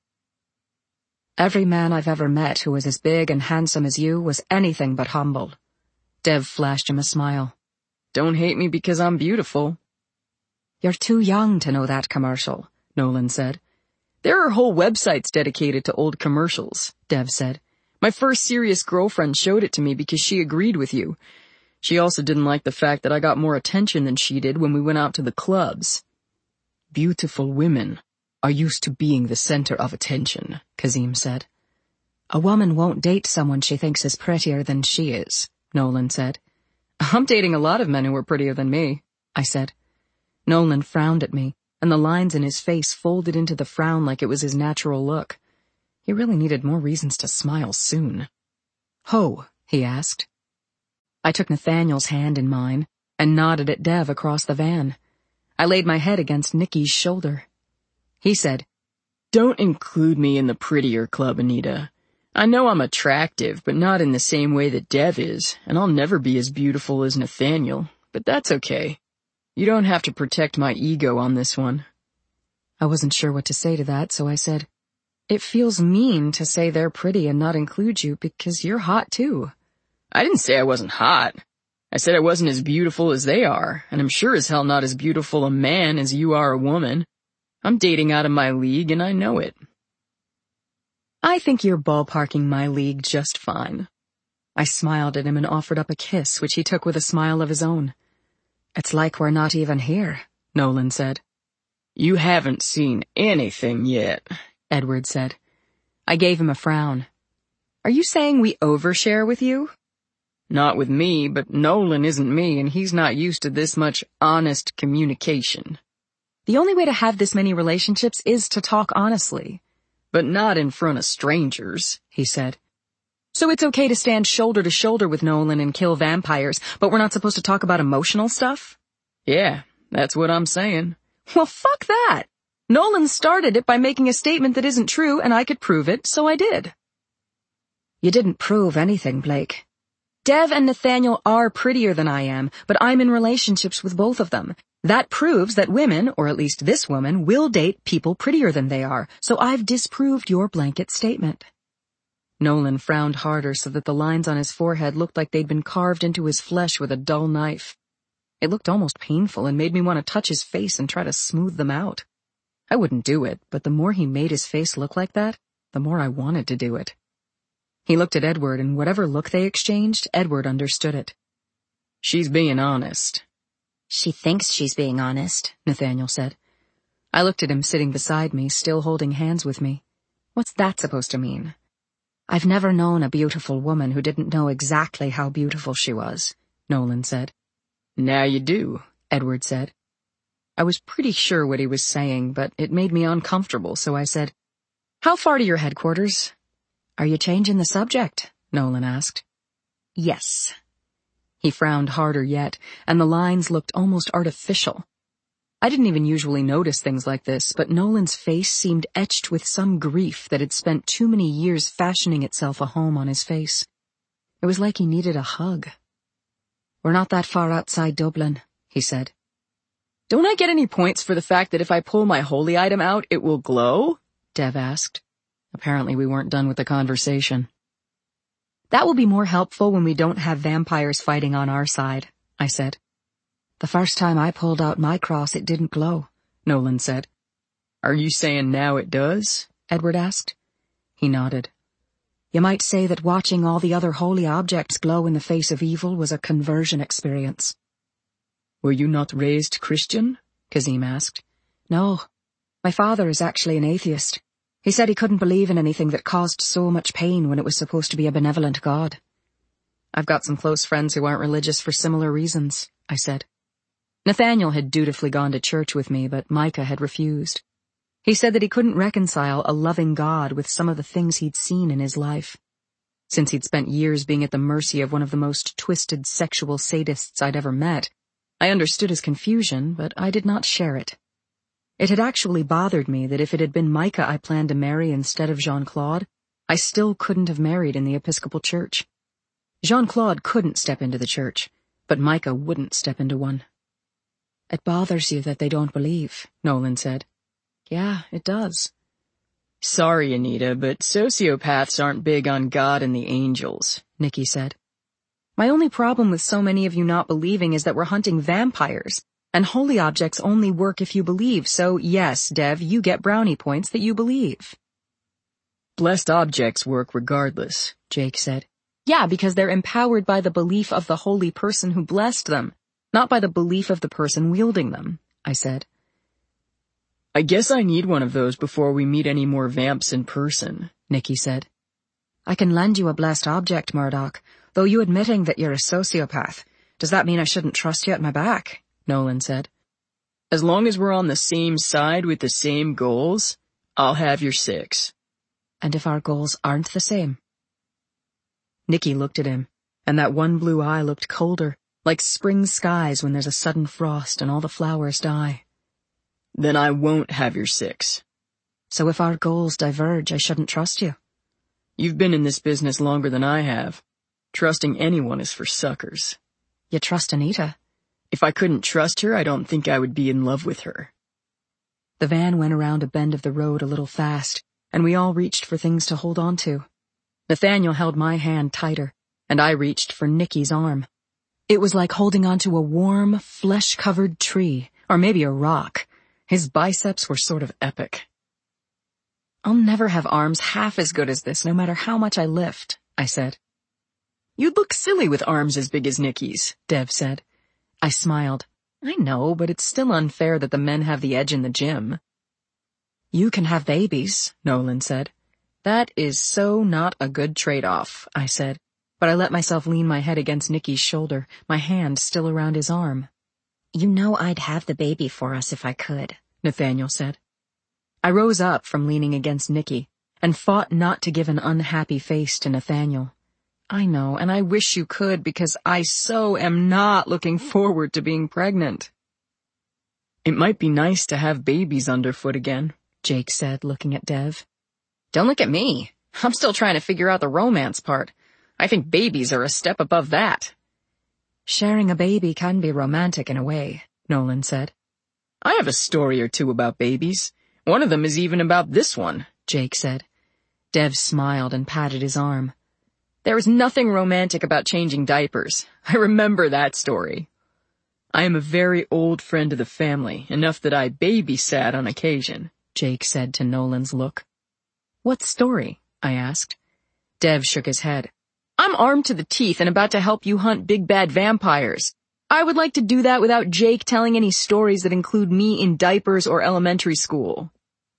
Every man I've ever met who was as big and handsome as you was anything but humble. Dev flashed him a smile. Don't hate me because I'm beautiful. You're too young to know that commercial, Nolan said. There are whole websites dedicated to old commercials, Dev said. My first serious girlfriend showed it to me because she agreed with you. She also didn't like the fact that I got more attention than she did when we went out to the clubs. Beautiful women are used to being the center of attention, Kazim said. A woman won't date someone she thinks is prettier than she is, Nolan said. I'm dating a lot of men who are prettier than me, I said. Nolan frowned at me, and the lines in his face folded into the frown like it was his natural look. He really needed more reasons to smile soon. Ho, he asked. I took Nathaniel's hand in mine and nodded at Dev across the van. I laid my head against Nikki's shoulder. He said, Don't include me in the prettier club, Anita. I know I'm attractive, but not in the same way that Dev is, and I'll never be as beautiful as Nathaniel, but that's okay. You don't have to protect my ego on this one. I wasn't sure what to say to that, so I said, It feels mean to say they're pretty and not include you because you're hot too. I didn't say I wasn't hot. I said I wasn't as beautiful as they are, and I'm sure as hell not as beautiful a man as you are a woman. I'm dating out of my league, and I know it. I think you're ballparking my league just fine. I smiled at him and offered up a kiss, which he took with a smile of his own. It's like we're not even here, Nolan said. You haven't seen anything yet, Edward said. I gave him a frown. Are you saying we overshare with you? Not with me, but Nolan isn't me, and he's not used to this much honest communication. The only way to have this many relationships is to talk honestly. But not in front of strangers, he said. So it's okay to stand shoulder to shoulder with Nolan and kill vampires, but we're not supposed to talk about emotional stuff? Yeah, that's what I'm saying. Well, fuck that. Nolan started it by making a statement that isn't true, and I could prove it, so I did. You didn't prove anything, Blake. Dev and Nathaniel are prettier than I am, but I'm in relationships with both of them. That proves that women, or at least this woman, will date people prettier than they are, so I've disproved your blanket statement. Nolan frowned harder so that the lines on his forehead looked like they'd been carved into his flesh with a dull knife. It looked almost painful and made me want to touch his face and try to smooth them out. I wouldn't do it, but the more he made his face look like that, the more I wanted to do it. He looked at Edward, and whatever look they exchanged, Edward understood it. She's being honest. She thinks she's being honest, Nathaniel said. I looked at him sitting beside me, still holding hands with me. What's that supposed to mean? I've never known a beautiful woman who didn't know exactly how beautiful she was, Nolan said. Now you do, Edward said. I was pretty sure what he was saying, but it made me uncomfortable, so I said, How far to your headquarters? Are you changing the subject? Nolan asked. Yes. He frowned harder yet, and the lines looked almost artificial. I didn't even usually notice things like this, but Nolan's face seemed etched with some grief that had spent too many years fashioning itself a home on his face. It was like he needed a hug. We're not that far outside Dublin, he said. Don't I get any points for the fact that if I pull my holy item out, it will glow? Dev asked. Apparently we weren't done with the conversation. That will be more helpful when we don't have vampires fighting on our side, I said. The first time I pulled out my cross, it didn't glow, Nolan said. Are you saying now it does? Edward asked. He nodded. You might say that watching all the other holy objects glow in the face of evil was a conversion experience. Were you not raised Christian? Kazim asked. No. My father is actually an atheist. He said he couldn't believe in anything that caused so much pain when it was supposed to be a benevolent God. I've got some close friends who aren't religious for similar reasons, I said. Nathaniel had dutifully gone to church with me, but Micah had refused. He said that he couldn't reconcile a loving God with some of the things he'd seen in his life. Since he'd spent years being at the mercy of one of the most twisted sexual sadists I'd ever met, I understood his confusion, but I did not share it. It had actually bothered me that if it had been Micah I planned to marry instead of Jean-Claude, I still couldn't have married in the Episcopal Church. Jean-Claude couldn't step into the church, but Micah wouldn't step into one. It bothers you that they don't believe, Nolan said. Yeah, it does. Sorry, Anita, but sociopaths aren't big on God and the angels, Nikki said. My only problem with so many of you not believing is that we're hunting vampires. And holy objects only work if you believe, so yes, Dev, you get brownie points that you believe. Blessed objects work regardless, Jake said. Yeah, because they're empowered by the belief of the holy person who blessed them, not by the belief of the person wielding them, I said. I guess I need one of those before we meet any more vamps in person, Nikki said. I can lend you a blessed object, Murdoch, though you admitting that you're a sociopath. Does that mean I shouldn't trust you at my back? Nolan said. As long as we're on the same side with the same goals, I'll have your 6. And if our goals aren't the same? Nikki looked at him, and that one blue eye looked colder, like spring skies when there's a sudden frost and all the flowers die. Then I won't have your 6. So if our goals diverge, I shouldn't trust you? You've been in this business longer than I have. Trusting anyone is for suckers. You trust Anita? If I couldn't trust her, I don't think I would be in love with her. The van went around a bend of the road a little fast, and we all reached for things to hold on to. Nathaniel held my hand tighter, and I reached for Nikki's arm. It was like holding onto a warm, flesh-covered tree, or maybe a rock. His biceps were sort of epic. I'll never have arms half as good as this, no matter how much I lift, I said. You'd look silly with arms as big as Nikki's, Dev said. I smiled. I know, but it's still unfair that the men have the edge in the gym. You can have babies, Nolan said. That is so not a good trade-off, I said, but I let myself lean my head against Nicky's shoulder, my hand still around his arm. You know I'd have the baby for us if I could, Nathaniel said. I rose up from leaning against Nicky and fought not to give an unhappy face to Nathaniel. I know, and I wish you could because I so am not looking forward to being pregnant. It might be nice to have babies underfoot again, Jake said, looking at Dev. Don't look at me. I'm still trying to figure out the romance part. I think babies are a step above that. Sharing a baby can be romantic in a way, Nolan said. I have a story or two about babies. One of them is even about this one, Jake said. Dev smiled and patted his arm. There was nothing romantic about changing diapers. I remember that story. I am a very old friend of the family, enough that I babysat on occasion, Jake said to Nolan's look. What story? I asked. Dev shook his head. I'm armed to the teeth and about to help you hunt big bad vampires. I would like to do that without Jake telling any stories that include me in diapers or elementary school.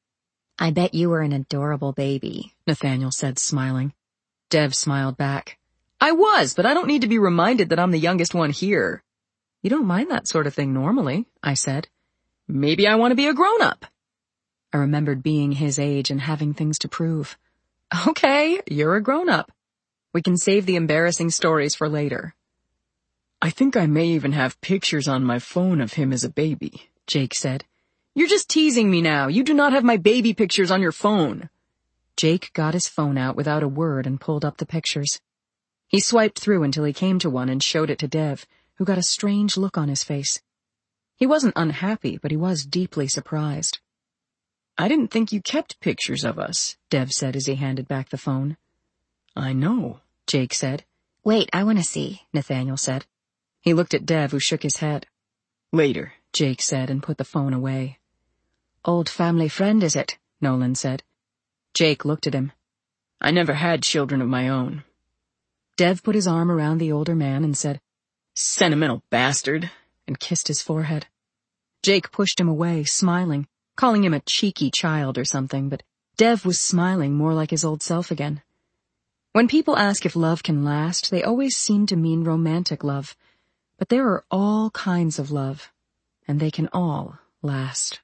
I bet you were an adorable baby, Nathaniel said, smiling. Dev smiled back. I was, but I don't need to be reminded that I'm the youngest one here. You don't mind that sort of thing normally, I said. Maybe I want to be a grown-up. I remembered being his age and having things to prove. Okay, you're a grown-up. We can save the embarrassing stories for later. I think I may even have pictures on my phone of him as a baby, Jake said. You're just teasing me now. You do not have my baby pictures on your phone. Jake got his phone out without a word and pulled up the pictures. He swiped through until he came to one and showed it to Dev, who got a strange look on his face. He wasn't unhappy, but he was deeply surprised. I didn't think you kept pictures of us, Dev said as he handed back the phone. I know, Jake said. Wait, I want to see, Nathaniel said. He looked at Dev, who shook his head. Later, Jake said and put the phone away. Old family friend, is it? Nolan said. Jake looked at him. I never had children of my own. Dev put his arm around the older man and said, Sentimental bastard, and kissed his forehead. Jake pushed him away, smiling, calling him a cheeky child or something, but Dev was smiling more like his old self again. When people ask if love can last, they always seem to mean romantic love. But there are all kinds of love, and they can all last.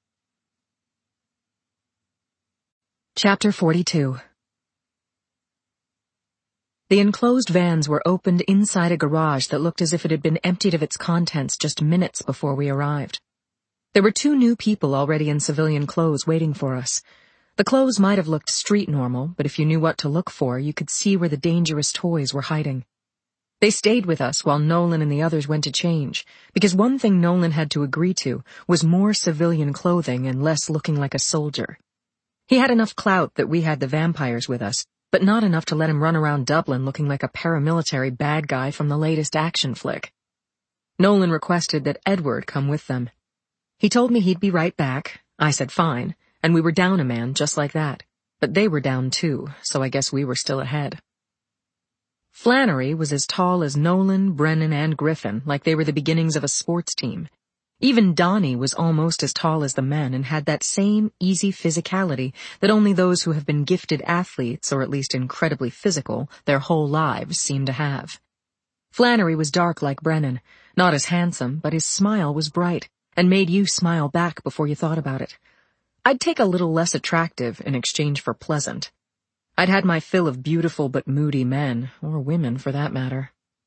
Chapter 42. The enclosed vans were opened inside a garage that looked as if it had been emptied of its contents just minutes before we arrived. There were 2 new people already in civilian clothes waiting for us. The clothes might have looked street normal, but if you knew what to look for, you could see where the dangerous toys were hiding. They stayed with us while Nolan and the others went to change, because one thing Nolan had to agree to was more civilian clothing and less looking like a soldier. He had enough clout that we had the vampires with us, but not enough to let him run around Dublin looking like a paramilitary bad guy from the latest action flick. Nolan requested that Edward come with them. He told me he'd be right back. I said fine, and we were down a man just like that. But they were down too, so I guess we were still ahead. Flannery was as tall as Nolan, Brennan, and Griffin, like they were the beginnings of a sports team. Even Donnie was almost as tall as the men and had that same easy physicality that only those who have been gifted athletes, or at least incredibly physical, their whole lives seem to have. Flannery was dark like Brennan, not as handsome, but his smile was bright, and made you smile back before you thought about it. I'd take a little less attractive in exchange for pleasant. I'd had my fill of beautiful but moody men, or women for that matter.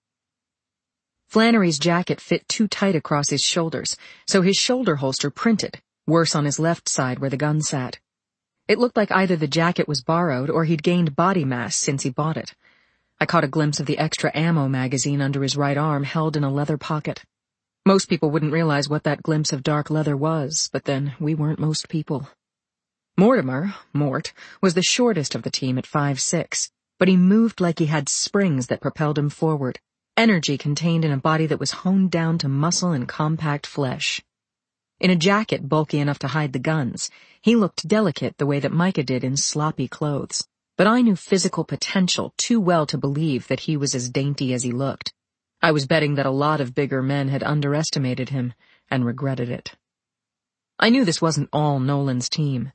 Flannery's jacket fit too tight across his shoulders, so his shoulder holster printed, worse on his left side where the gun sat. It looked like either the jacket was borrowed or he'd gained body mass since he bought it. I caught a glimpse of the extra ammo magazine under his right arm held in a leather pocket. Most people wouldn't realize what that glimpse of dark leather was, but then we weren't most people. Mortimer, Mort, was the shortest of the team at 5'6", but he moved like he had springs that propelled him forward. Energy contained in a body that was honed down to muscle and compact flesh. In a jacket bulky enough to hide the guns, he looked delicate the way that Micah did in sloppy clothes. But I knew physical potential too well to believe that he was as dainty as he looked. I was betting that a lot of bigger men had underestimated him and regretted it. I knew this wasn't all Nolan's team.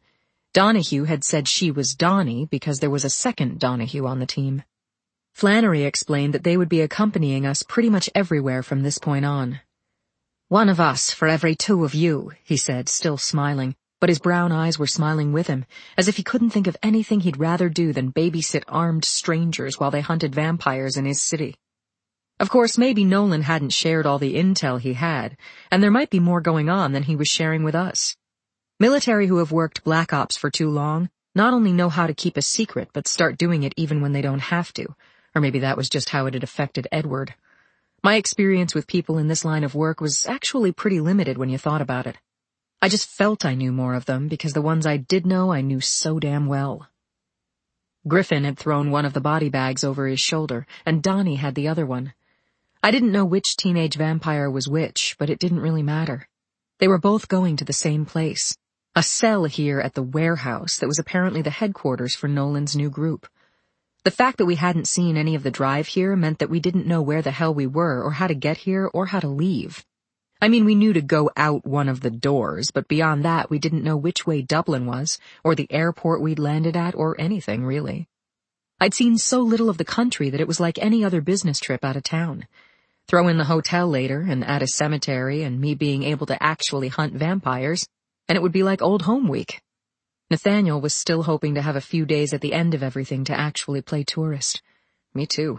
Donahue had said she was Donnie because there was a second Donahue on the team. Flannery explained that they would be accompanying us pretty much everywhere from this point on. "One of us for every two of you," he said, still smiling, but his brown eyes were smiling with him, as if he couldn't think of anything he'd rather do than babysit armed strangers while they hunted vampires in his city. Of course, maybe Nolan hadn't shared all the intel he had, and there might be more going on than he was sharing with us. Military who have worked Black Ops for too long not only know how to keep a secret, but start doing it even when they don't have to, or maybe that was just how it had affected Edward. My experience with people in this line of work was actually pretty limited when you thought about it. I just felt I knew more of them because the ones I did know I knew so damn well. Griffin had thrown one of the body bags over his shoulder, and Donnie had the other one. I didn't know which teenage vampire was which, but it didn't really matter. They were both going to the same place, a cell here at the warehouse that was apparently the headquarters for Nolan's new group. The fact that we hadn't seen any of the drive here meant that we didn't know where the hell we were or how to get here or how to leave. I mean, we knew to go out one of the doors, but beyond that we didn't know which way Dublin was, or the airport we'd landed at, or anything, really. I'd seen so little of the country that it was like any other business trip out of town. Throw in the hotel later, and add a cemetery, and me being able to actually hunt vampires, and it would be like old home week. Nathaniel was still hoping to have a few days at the end of everything to actually play tourist. Me too.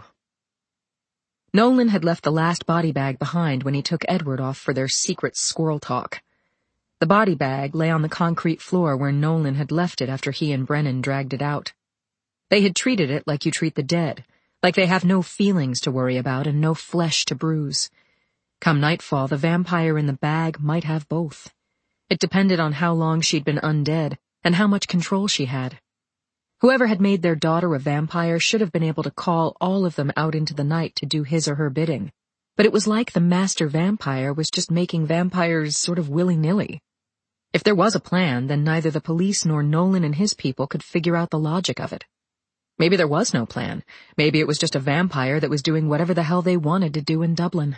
Nolan had left the last body bag behind when he took Edward off for their secret squirrel talk. The body bag lay on the concrete floor where Nolan had left it after he and Brennan dragged it out. They had treated it like you treat the dead, like they have no feelings to worry about and no flesh to bruise. Come nightfall, the vampire in the bag might have both. It depended on how long she'd been undead and how much control she had. Whoever had made their daughter a vampire should have been able to call all of them out into the night to do his or her bidding, but it was like the master vampire was just making vampires sort of willy-nilly. If there was a plan, then neither the police nor Nolan and his people could figure out the logic of it. Maybe there was no plan. Maybe it was just a vampire that was doing whatever the hell they wanted to do in Dublin.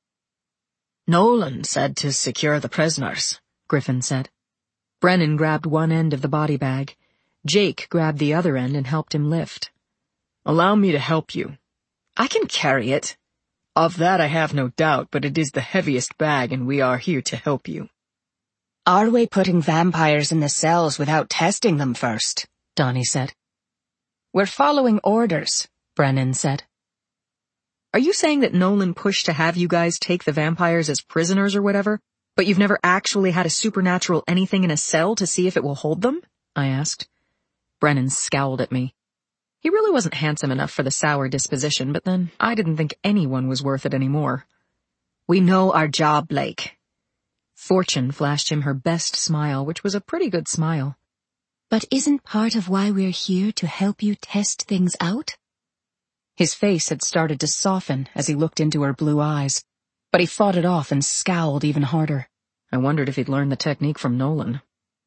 "Nolan said to secure the prisoners," Griffin said. Brennan grabbed one end of the body bag. Jake grabbed the other end and helped him lift. "Allow me to help you." "I can carry it." "Of that I have no doubt, but it is the heaviest bag and we are here to help you." "Are we putting vampires in the cells without testing them first?" Donnie said. "We're following orders," Brennan said. "Are you saying that Nolan pushed to have you guys take the vampires as prisoners or whatever, but you've never actually had a supernatural anything in a cell to see if it will hold them?" I asked. Brennan scowled at me. He really wasn't handsome enough for the sour disposition, but then I didn't think anyone was worth it anymore. "We know our job, Blake." Fortune flashed him her best smile, which was a pretty good smile. "But isn't part of why we're here to help you test things out?" His face had started to soften as he looked into her blue eyes, but he fought it off and scowled even harder. I wondered if he'd learned the technique from Nolan.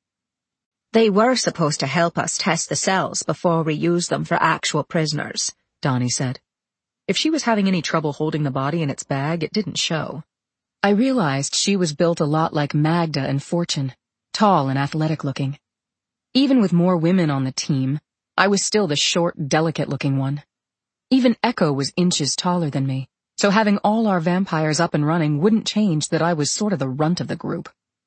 "They were supposed to help us test the cells before we use them for actual prisoners," Donnie said. If she was having any trouble holding the body in its bag, it didn't show. I realized she was built a lot like Magda and Fortune, tall and athletic-looking. Even with more women on the team, I was still the short, delicate-looking one. Even Echo was inches taller than me, so having all our vampires up and running wouldn't change that I was sort of the runt of the group.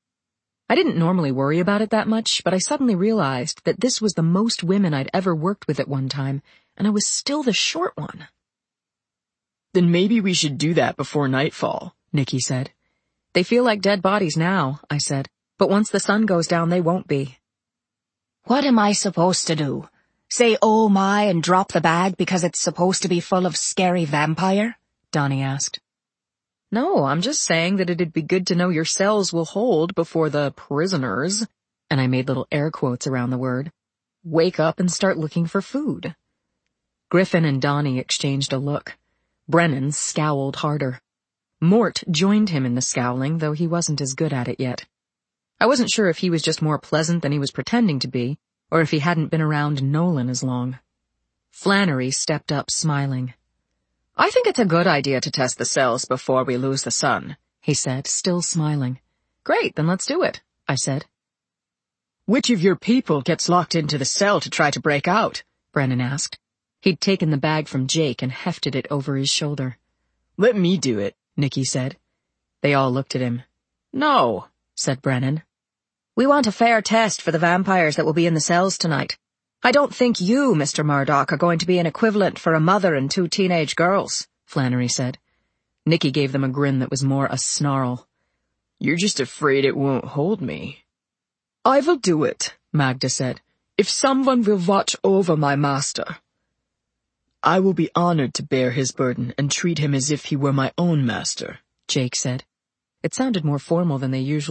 I didn't normally worry about it that much, but I suddenly realized that this was the most women I'd ever worked with at one time, and I was still the short one. "Then maybe we should do that before nightfall," Nikki said. "They feel like dead bodies now," I said, "but once the sun goes down they won't be." "What am I supposed to do? Say oh my and drop the bag because it's supposed to be full of scary vampire?" Donnie asked. "No, I'm just saying that it'd be good to know your cells will hold before the prisoners," and I made little air quotes around the word, "wake up and start looking for food." Griffin and Donnie exchanged a look. Brennan scowled harder. Mort joined him in the scowling, though he wasn't as good at it yet. I wasn't sure if he was just more pleasant than he was pretending to be, or if he hadn't been around Nolan as long. Flannery stepped up, smiling. "I think it's a good idea to test the cells before we lose the sun," he said, still smiling. "Great, then let's do it," I said. Which of your people gets locked into the cell to try to break out? Brennan asked. He'd taken the bag from Jake and hefted it over his shoulder. Let me do it, Nicky said. They all looked at him. No, said Brennan. We want a fair test for the vampires that will be in the cells tonight. I don't think you, Mr. Murdoch, are going to be an equivalent for a mother and 2 teenage girls, Flannery said. Nicky gave them a grin that was more a snarl. You're just afraid it won't hold me. I will do it, Magda said, if someone will watch over my master. I will be honored to bear his burden and treat him as if he were my own master, Jake said. It sounded more formal than they usually